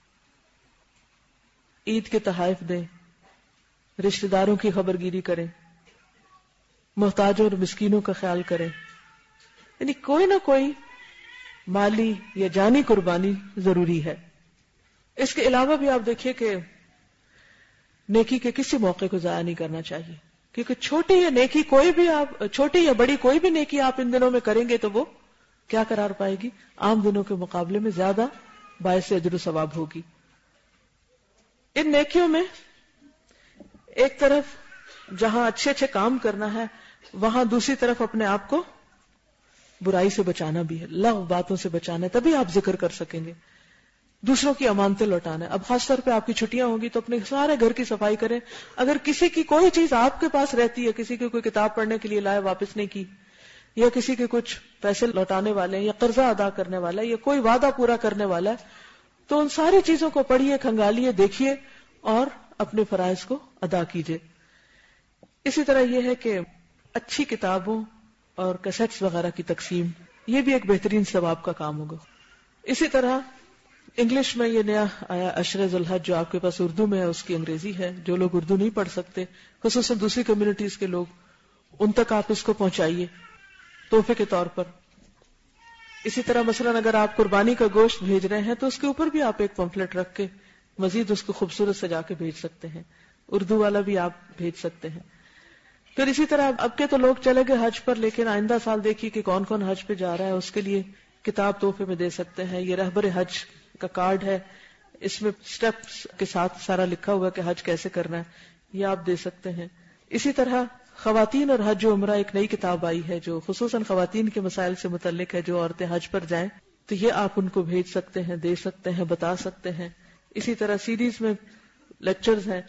عید کے تحائف دیں، رشتہ داروں کی خبرگیری کریں، محتاجوں اور مسکینوں کا خیال کریں. یعنی کوئی نہ کوئی مالی یا جانی قربانی ضروری ہے. اس کے علاوہ بھی آپ دیکھیے کہ نیکی کے کسی موقع کو ضائع نہیں کرنا چاہیے، کیونکہ چھوٹی یا نیکی کوئی بھی آپ چھوٹی یا بڑی کوئی بھی نیکی آپ ان دنوں میں کریں گے تو وہ کیا قرار پائے گی؟ عام دنوں کے مقابلے میں زیادہ باعث اجر و ثواب ہوگی. ان نیکیوں میں ایک طرف جہاں اچھے اچھے کام کرنا ہے وہاں دوسری طرف اپنے آپ کو برائی سے بچانا بھی ہے، لغو باتوں سے بچانا ہے، تبھی آپ ذکر کر سکیں گے. دوسروں کی امانتیں لوٹانا ہے. اب خاص طور پہ آپ کی چھٹیاں ہوں گی تو اپنے سارے گھر کی صفائی کریں. اگر کسی کی کوئی چیز آپ کے پاس رہتی ہے، کسی کی کوئی کتاب پڑھنے کے لیے لائے واپس نہیں کی، یا کسی کے کچھ پیسے لوٹانے والے ہیں، یا قرضہ ادا کرنے والا ہے، یا کوئی وعدہ پورا کرنے والا ہے، تو ان ساری چیزوں کو پڑھیے، کھنگالیے، دیکھیے اور اپنے فرائض کو ادا کیجیے. اسی طرح یہ ہے کہ اچھی کتابوں اور کیسٹس وغیرہ کی تقسیم یہ بھی ایک بہترین ثواب کا کام ہوگا. اسی طرح انگلش میں یہ نیا آیا عشر ذی الحج، جو آپ کے پاس اردو میں ہے، اس کی انگریزی ہے. جو لوگ اردو نہیں پڑھ سکتے، خصوصاً دوسری کمیونٹیز کے لوگ، ان تک آپ اس کو پہنچائیے تحفے کے طور پر. اسی طرح مثلاً اگر آپ قربانی کا گوشت بھیج رہے ہیں تو اس کے اوپر بھی آپ ایک پمفلٹ رکھ کے مزید اس کو خوبصورت سجا کے بھیج سکتے ہیں. اردو والا بھی آپ بھیج سکتے ہیں. پھر اسی طرح اب کے تو لوگ چلے گئے حج پر، لیکن آئندہ سال دیکھیے کہ کون کون حج پہ جا رہا ہے، اس کے لیے کتاب تحفے میں دے سکتے ہیں. یہ رہبر حج کا کارڈ ہے، اس میں سٹیپس کے ساتھ سارا لکھا ہوا کہ حج کیسے کرنا ہے، یہ آپ دے سکتے ہیں. اسی طرح خواتین اور حج و عمرہ ایک نئی کتاب آئی ہے جو خصوصاً خواتین کے مسائل سے متعلق ہے. جو عورتیں حج پر جائیں تو یہ آپ ان کو بھیج سکتے ہیں، دے سکتے ہیں، بتا سکتے ہیں. اسی طرح سیریز میں لیکچرز ہیں.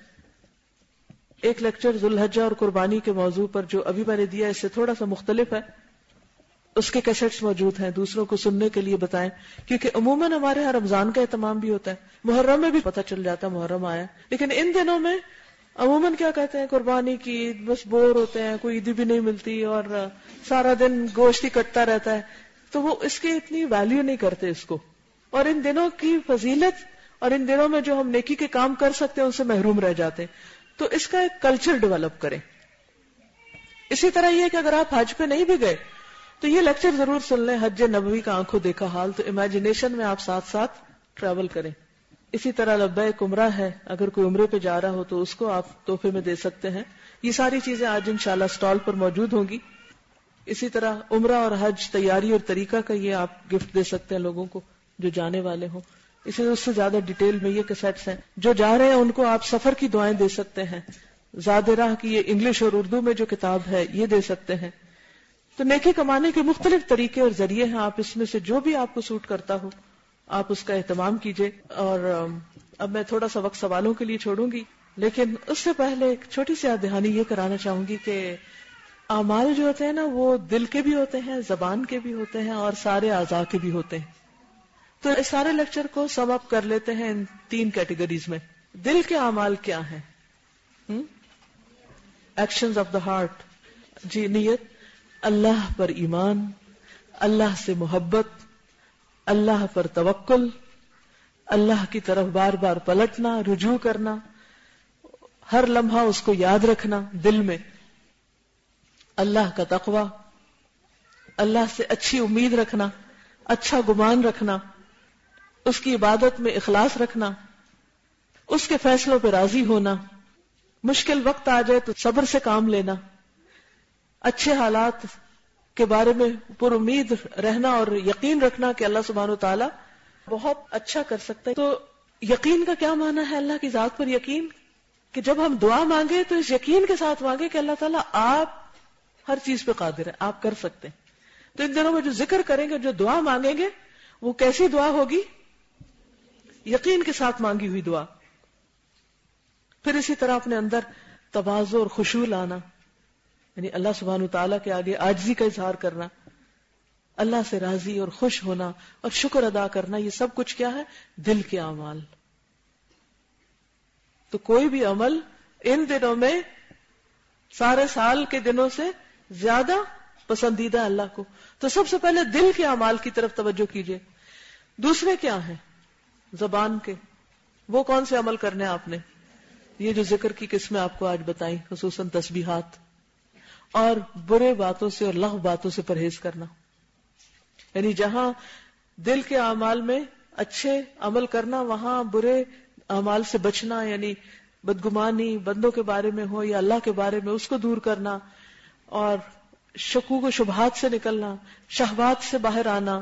ایک لیکچر ذو الحجہ اور قربانی کے موضوع پر جو ابھی میں نے دیا اس سے تھوڑا سا مختلف ہے، اس کے کیسٹس موجود ہیں، دوسروں کو سننے کے لیے بتائیں. کیونکہ عموماً ہمارے یہاں رمضان کا اہتمام بھی ہوتا ہے، محرم میں بھی پتہ چل جاتا ہے محرم آیا، لیکن ان دنوں میں عموماً کیا کہتے ہیں قربانی کی عید، بس بور ہوتے ہیں، کوئی عیدی بھی نہیں ملتی اور سارا دن گوشت ہی کٹتا رہتا ہے، تو وہ اس کی اتنی ویلیو نہیں کرتے اس کو، اور ان دنوں کی فضیلت اور ان دنوں میں جو ہم نیکی کے کام کر سکتے ہیں ان سے محروم رہ جاتے ہیں. تو اس کا ایک کلچر ڈیولپ کریں. اسی طرح یہ کہ اگر آپ حج پہ نہیں بھی گئے تو یہ لیکچر ضرور سن لیں، حج نبوی کا آنکھوں دیکھا حال، تو امیجنیشن میں آپ ساتھ ساتھ ٹریول کریں. اسی طرح لبیک عمرہ ہے، اگر کوئی عمرے پہ جا رہا ہو تو اس کو آپ تحفے میں دے سکتے ہیں. یہ ساری چیزیں آج انشاءاللہ سٹال پر موجود ہوں گی. اسی طرح عمرہ اور حج تیاری اور طریقہ کا یہ آپ گفٹ دے سکتے ہیں لوگوں کو جو جانے والے ہوں. اس سے زیادہ ڈیٹیل میں یہ کیسٹس ہیں. جو جا رہے ہیں ان کو آپ سفر کی دعائیں دے سکتے ہیں. زاد راہ کی یہ انگلش اور اردو میں جو کتاب ہے یہ دے سکتے ہیں. تو نیکی کمانے کے مختلف طریقے اور ذریعے ہیں، آپ اس میں سے جو بھی آپ کو سوٹ کرتا ہو آپ اس کا اہتمام کیجئے. اور اب میں تھوڑا سا وقت سوالوں کے لیے چھوڑوں گی، لیکن اس سے پہلے ایک چھوٹی سی یاد دہانی یہ کرانا چاہوں گی کہ اعمال جو ہوتے ہیں نا وہ دل کے بھی ہوتے ہیں، زبان کے بھی ہوتے ہیں اور سارے اعضاء کے بھی ہوتے ہیں. تو اس سارے لیکچر کو سم اپ کر لیتے ہیں ان 3 کیٹیگریز میں. دل کے اعمال کیا ہیں؟ Actions of the heart. جی، نیت، اللہ پر ایمان، اللہ سے محبت، اللہ پر توکل، اللہ کی طرف بار بار پلٹنا، رجوع کرنا، ہر لمحہ اس کو یاد رکھنا دل میں، اللہ کا تقوی، اللہ سے اچھی امید رکھنا، اچھا گمان رکھنا، اس کی عبادت میں اخلاص رکھنا، اس کے فیصلوں پہ راضی ہونا، مشکل وقت آ جائے تو صبر سے کام لینا، اچھے حالات کے بارے میں پر امید رہنا اور یقین رکھنا کہ اللہ سبحانہ و تعالی بہت اچھا کر سکتا ہے. تو یقین کا کیا معنی ہے؟ اللہ کی ذات پر یقین، کہ جب ہم دعا مانگے تو اس یقین کے ساتھ مانگے کہ اللہ تعالیٰ آپ ہر چیز پہ قادر ہے، آپ کر سکتے ہیں. تو ان دنوں میں جو ذکر کریں گے، جو دعا مانگیں گے، وہ کیسی دعا ہوگی؟ یقین کے ساتھ مانگی ہوئی دعا. پھر اسی طرح اپنے اندر تواضع اور خشوع لانا، یعنی اللہ سبحانہ وتعالیٰ کے آگے عاجزی کا اظہار کرنا، اللہ سے راضی اور خوش ہونا اور شکر ادا کرنا. یہ سب کچھ کیا ہے؟ دل کے اعمال. تو کوئی بھی عمل ان دنوں میں سارے سال کے دنوں سے زیادہ پسندیدہ ہے اللہ کو. تو سب سے پہلے دل کے اعمال کی طرف توجہ کیجئے. دوسرے کیا ہیں؟ زبان کے. وہ کون سے عمل کرنے ہیں آپ نے؟ یہ جو ذکر کی قسمیں آپ کو آج بتائیں، خصوصاً تسبیحات، اور برے باتوں سے اور لغو باتوں سے پرہیز کرنا. یعنی جہاں دل کے اعمال میں اچھے عمل کرنا، وہاں برے اعمال سے بچنا، یعنی بدگمانی بندوں کے بارے میں ہو یا اللہ کے بارے میں، اس کو دور کرنا، اور شکوک و شبہات سے نکلنا، شہوات سے باہر آنا،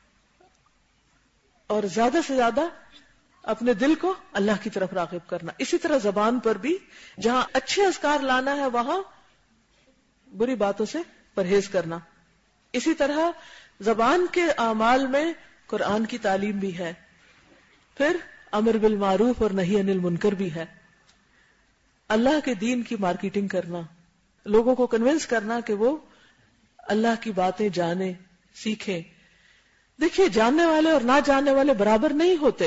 اور زیادہ سے زیادہ اپنے دل کو اللہ کی طرف راغب کرنا. اسی طرح زبان پر بھی جہاں اچھے اذکار لانا ہے وہاں بری باتوں سے پرہیز کرنا. اسی طرح زبان کے اعمال میں قرآن کی تعلیم بھی ہے، پھر امر بالمعروف اور نہی عن المنکر بھی ہے. اللہ کے دین کی مارکیٹنگ کرنا، لوگوں کو کنونس کرنا کہ وہ اللہ کی باتیں جانیں، سیکھیں. دیکھیے، جاننے والے اور نہ جاننے والے برابر نہیں ہوتے.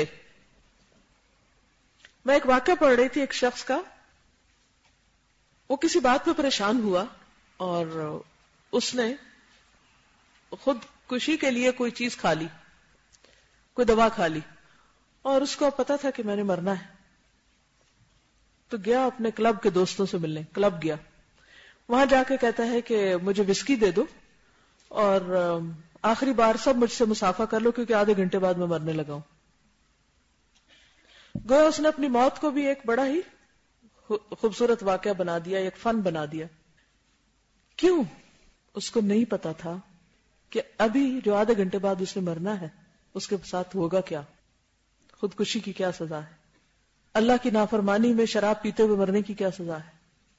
میں ایک واقعہ پڑھ رہی تھی ایک شخص کا. وہ کسی بات پہ پریشان ہوا اور اس نے خود خوشی کے لیے کوئی چیز کھا لی، کوئی دوا کھا لی، اور اس کو پتا تھا کہ میں نے مرنا ہے، تو گیا اپنے کلب کے دوستوں سے ملنے، کلب گیا، وہاں جا کے کہتا ہے کہ مجھے وسکی دے دو اور آخری بار سب مجھ سے مصافحہ کر لو کیونکہ آدھے گھنٹے بعد میں مرنے لگا ہوں۔ گویا اس نے اپنی موت کو بھی ایک بڑا ہی خوبصورت واقعہ بنا دیا، ایک فن بنا دیا۔ کیوں؟ اس کو نہیں پتا تھا کہ ابھی جو آدھے گھنٹے بعد اس نے مرنا ہے اس کے ساتھ ہوگا کیا، خودکشی کی کیا سزا ہے، اللہ کی نافرمانی میں شراب پیتے ہوئے مرنے کی کیا سزا ہے،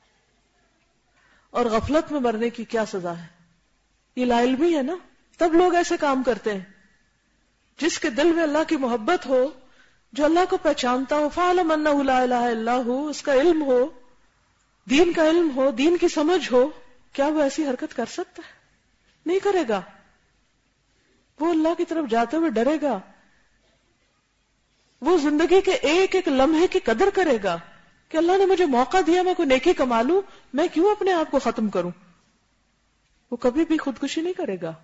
اور غفلت میں مرنے کی کیا سزا ہے۔ یہ لا علمی ہے نا، تب لوگ ایسے کام کرتے ہیں۔ جس کے دل میں اللہ کی محبت ہو، جو اللہ کو پہچانتا ہو، فَعَلَمْ أَنَّهُ لَا إِلَهَ إِلَّا هُوَ، اس کا علم ہو، دین کا علم ہو، دین کی سمجھ ہو، کیا وہ ایسی حرکت کر سکتا ہے؟ نہیں کرے گا۔ وہ اللہ کی طرف جاتے ہوئے ڈرے گا، وہ زندگی کے ایک ایک لمحے کی قدر کرے گا کہ اللہ نے مجھے موقع دیا، میں کوئی نیکی کما لوں، میں کیوں اپنے آپ کو ختم کروں۔ وہ کبھی بھی خودکشی نہیں کرے گا۔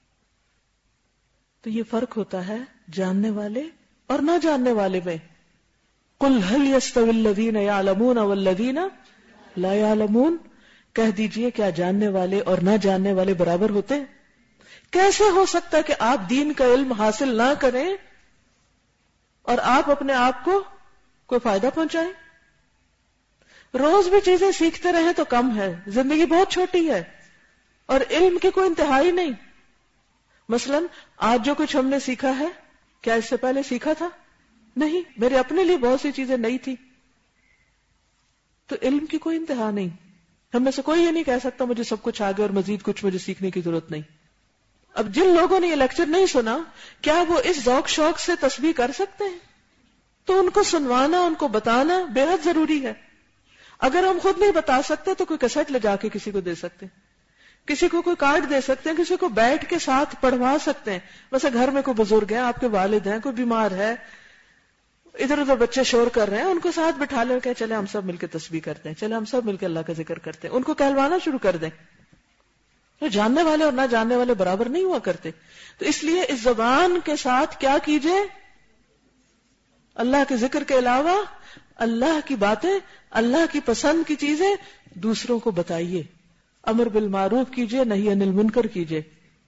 تو یہ فرق ہوتا ہے جاننے والے اور نہ جاننے والے میں۔ قُلْ هَلْ يَسْتَوِي الَّذِينَ يَعْلَمُونَ وَالَّذِينَ لَا يَعْلَمُونَ، کہہ دیجئے کیا جاننے والے اور نہ جاننے والے برابر ہوتے ہیں؟ کیسے ہو سکتا ہے کہ آپ دین کا علم حاصل نہ کریں اور آپ اپنے آپ کو کوئی فائدہ پہنچائیں؟ روز بھی چیزیں سیکھتے رہیں تو کم ہے، زندگی بہت چھوٹی ہے اور علم کی کوئی انتہائی نہیں۔ مثلا آج جو کچھ ہم نے سیکھا ہے، کیا اس سے پہلے سیکھا تھا؟ نہیں، میرے اپنے لیے بہت سی چیزیں نئی تھی۔ تو علم کی کوئی انتہا نہیں۔ ہم میں سے کوئی یہ نہیں کہہ سکتا مجھے سب کچھ آگے اور مزید کچھ مجھے سیکھنے کی ضرورت نہیں۔ اب جن لوگوں نے یہ لیکچر نہیں سنا، کیا وہ اس ذوق شوق سے تسبیح کر سکتے ہیں؟ تو ان کو سنوانا، ان کو بتانا بے حد ضروری ہے۔ اگر ہم خود نہیں بتا سکتے تو کوئی کیسٹ لے جا کے کسی کو دے سکتے ہیں، کسی کو کوئی کارڈ دے سکتے ہیں، کسی کو بیٹھ کے ساتھ پڑھوا سکتے ہیں۔ ویسے گھر میں کوئی بزرگ ہے، آپ کے والد ہیں، کوئی بیمار ہے، ادھر ادھر بچے شور کر رہے ہیں، ان کو ساتھ بٹھا لے کہ چلے ہم سب مل کے تسبیح کرتے ہیں، چلے ہم سب مل کے اللہ کا ذکر کرتے ہیں، ان کو کہلوانا شروع کر دیں۔ جاننے والے اور نہ جاننے والے برابر نہیں ہوا کرتے۔ تو اس لیے اس زبان کے ساتھ کیا کیجئے؟ اللہ کے ذکر کے علاوہ اللہ کی باتیں، اللہ کی پسند کی چیزیں دوسروں کو بتائیے، امر بالمعروف کیجئے، نہی عن المنکر کیجئے،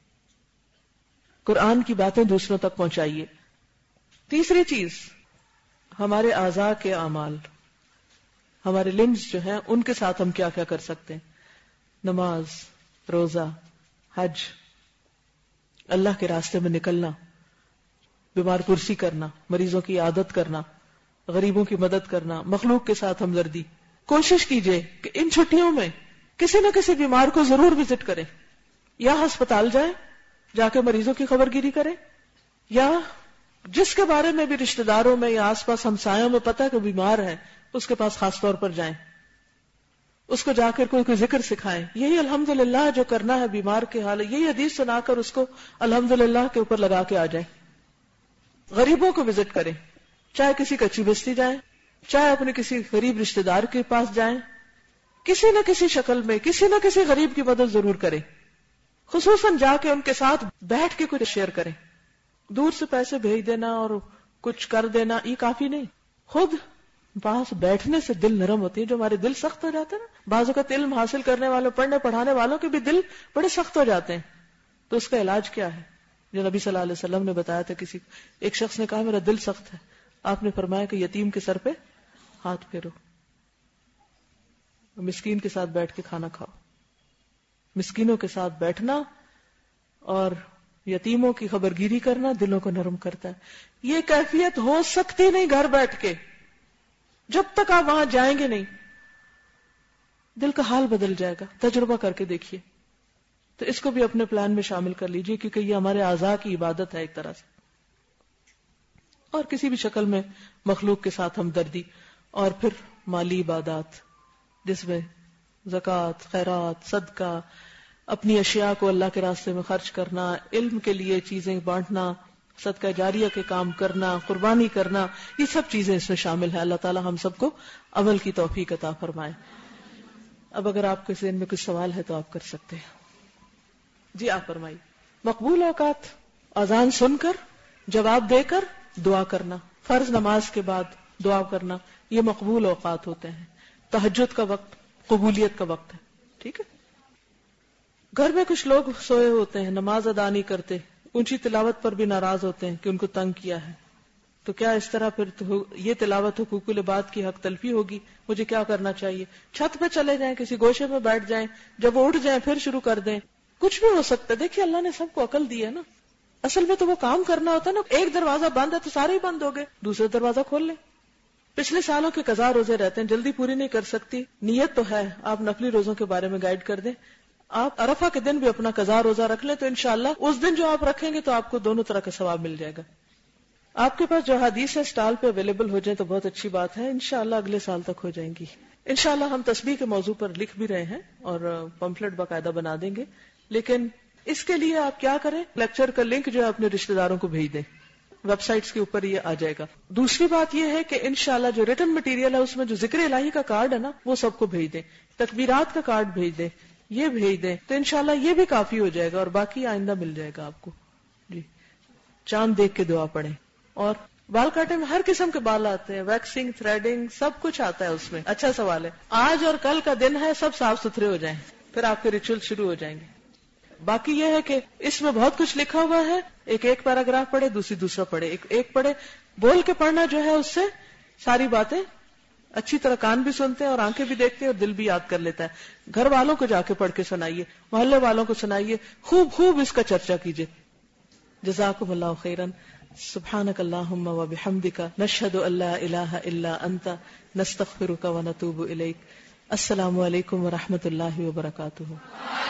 قرآن کی باتیں دوسروں تک پہنچائیے۔ تیسری چیز، ہمارے اعضاء کے اعمال، ہمارے لمز جو ہیں ان کے ساتھ ہم کیا کیا کر سکتے ہیں۔ نماز، روزہ، حج، اللہ کے راستے میں نکلنا، بیمار پرسی کرنا، مریضوں کی عیادت کرنا، غریبوں کی مدد کرنا، مخلوق کے ساتھ ہمدردی۔ کوشش کیجئے کہ ان چھٹیوں میں کسی نہ کسی بیمار کو ضرور وزٹ کریں، یا ہسپتال جائیں، جا کے مریضوں کی خبر گیری کریں، یا جس کے بارے میں بھی رشتہ داروں میں یا آس پاس ہمسایوں میں پتہ کہ بیمار ہے اس کے پاس خاص طور پر جائیں، اس کو جا کر کوئی ذکر سکھائیں۔ یہی الحمدللہ جو کرنا ہے بیمار کے حال، یہی حدیث سنا کر اس کو الحمدللہ کے اوپر لگا کے آ جائیں۔ غریبوں کو وزٹ کریں، چاہے کسی کچی بستی جائیں، چاہے اپنے کسی غریب رشتہ دار کے پاس جائیں، کسی نہ کسی شکل میں کسی نہ کسی غریب کی مدد ضرور کریں، خصوصاً جا کے ان کے ساتھ بیٹھ کے کچھ شیئر کریں۔ دور سے پیسے بھیج دینا اور کچھ کر دینا یہ کافی نہیں، خود پاس بیٹھنے سے دل نرم ہوتی ہے۔ جو ہمارے دل سخت ہو جاتے ہیں نا، بعض اوقات علم حاصل کرنے والوں، پڑھنے پڑھانے والوں کے بھی دل بڑے سخت ہو جاتے ہیں، تو اس کا علاج کیا ہے جو نبی صلی اللہ علیہ وسلم نے بتایا تھا؟ ایک شخص نے کہا میرا دل سخت ہے، آپ نے فرمایا کہ یتیم کے سر پہ ہاتھ پھیرو، مسکین کے ساتھ بیٹھ کے کھانا کھاؤ۔ مسکینوں کے ساتھ بیٹھنا اور یتیموں کی خبرگیری کرنا دلوں کو نرم کرتا ہے۔ یہ کیفیت ہو سکتی نہیں گھر بیٹھ کے، جب تک آپ وہاں جائیں گے نہیں، دل کا حال بدل جائے گا۔ تجربہ کر کے دیکھیے۔ تو اس کو بھی اپنے پلان میں شامل کر لیجئے، کیونکہ یہ ہمارے اعضاء کی عبادت ہے ایک طرح سے۔ اور کسی بھی شکل میں مخلوق کے ساتھ ہمدردی، اور پھر مالی عبادات جس میں زکوٰۃ، خیرات، صدقہ، اپنی اشیاء کو اللہ کے راستے میں خرچ کرنا، علم کے لیے چیزیں بانٹنا، صدقہ جاریہ کے کام کرنا، قربانی کرنا، یہ سب چیزیں اس میں شامل ہیں۔ اللہ تعالی ہم سب کو عمل کی توفیق عطا فرمائے۔ اب اگر آپ کے ذہن میں کچھ سوال ہے تو آپ کر سکتے ہیں۔ جی آپ فرمائیے۔ مقبول اوقات: اذان سن کر، جواب دے کر دعا کرنا، فرض نماز کے بعد دعا کرنا، یہ مقبول اوقات ہوتے ہیں. تہجد کا وقت قبولیت کا وقت ہے. ٹھیک ہے. گھر میں کچھ لوگ سوئے ہوتے ہیں، نماز ادا نہیں کرتے، اونچی تلاوت پر بھی ناراض ہوتے ہیں کہ ان کو تنگ کیا ہے، تو کیا اس طرح پھر یہ تلاوت حقوق العباد کی حق تلفی ہوگی؟ مجھے کیا کرنا چاہیے؟ چھت پہ چلے جائیں، کسی گوشے میں بیٹھ جائیں، جب وہ اٹھ جائیں پھر شروع کر دیں. کچھ بھی ہو سکتا ہے. دیکھیے اللہ نے سب کو عقل دی ہے نا. اصل میں تو وہ کام کرنا ہوتا ہے نا. ایک دروازہ بند ہے تو سارے ہی بند ہو گئے، دوسرا دروازہ کھول لیں. پچھلے سالوں کے قضا روزے رہتے ہیں، جلدی پوری نہیں کر سکتی، نیت تو ہے، آپ نفلی روزوں کے بارے میں گائیڈ کر دیں. آپ عرفہ کے دن بھی اپنا قضا روزہ رکھ لیں تو انشاءاللہ اس دن جو آپ رکھیں گے تو آپ کو دونوں طرح کا ثواب مل جائے گا. آپ کے پاس جو حدیث ہے اسٹال پہ اویلیبل ہو جائیں تو بہت اچھی بات ہے. انشاءاللہ اگلے سال تک ہو جائیں گی. انشاءاللہ ہم تسبیح کے موضوع پر لکھ بھی رہے ہیں اور پمفلٹ باقاعدہ بنا دیں گے. لیکن اس کے لیے آپ کیا کریں، لیکچر کا لنک جو ہے اپنے رشتہ داروں کو بھیج دیں، ویب سائٹس کے اوپر یہ آ جائے گا. دوسری بات یہ ہے کہ انشاءاللہ جو ریٹن مٹیریل ہے اس میں جو ذکر الہی کا کارڈ ہے نا وہ سب کو بھیج دیں، تکبیرات کا کارڈ بھیج دیں، یہ بھیج دیں تو انشاءاللہ یہ بھی کافی ہو جائے گا اور باقی آئندہ مل جائے گا آپ کو. جی چاند دیکھ کے دعا پڑھیں. اور بال کاٹے میں ہر قسم کے بال آتے ہیں، ویکسنگ، تھریڈنگ، سب کچھ آتا ہے اس میں. اچھا سوال ہے. آج اور کل کا دن ہے، سب صاف ستھرے ہو جائیں پھر آپ کے ریچول شروع ہو جائیں گے. باقی یہ ہے کہ اس میں بہت کچھ لکھا ہوا ہے. ایک پیراگراف پڑھے، دوسرا پڑھے، ایک پڑھے. بول کے پڑھنا جو ہے اس سے ساری باتیں اچھی طرح کان بھی سنتے ہیں اور آنکھیں بھی دیکھتے ہیں اور دل بھی یاد کر لیتا ہے. گھر والوں کو جا کے پڑھ کے سنائیے، محلے والوں کو سنائیے، خوب اس کا چرچا کیجیے. جزاکم اللہ خیرا. سبحانک اللہم و بحمدک، نشہد ان لا الہ الا انت، نستغفرک و نتوب الیک. السلام علیکم و رحمۃ اللہ وبرکاتہ.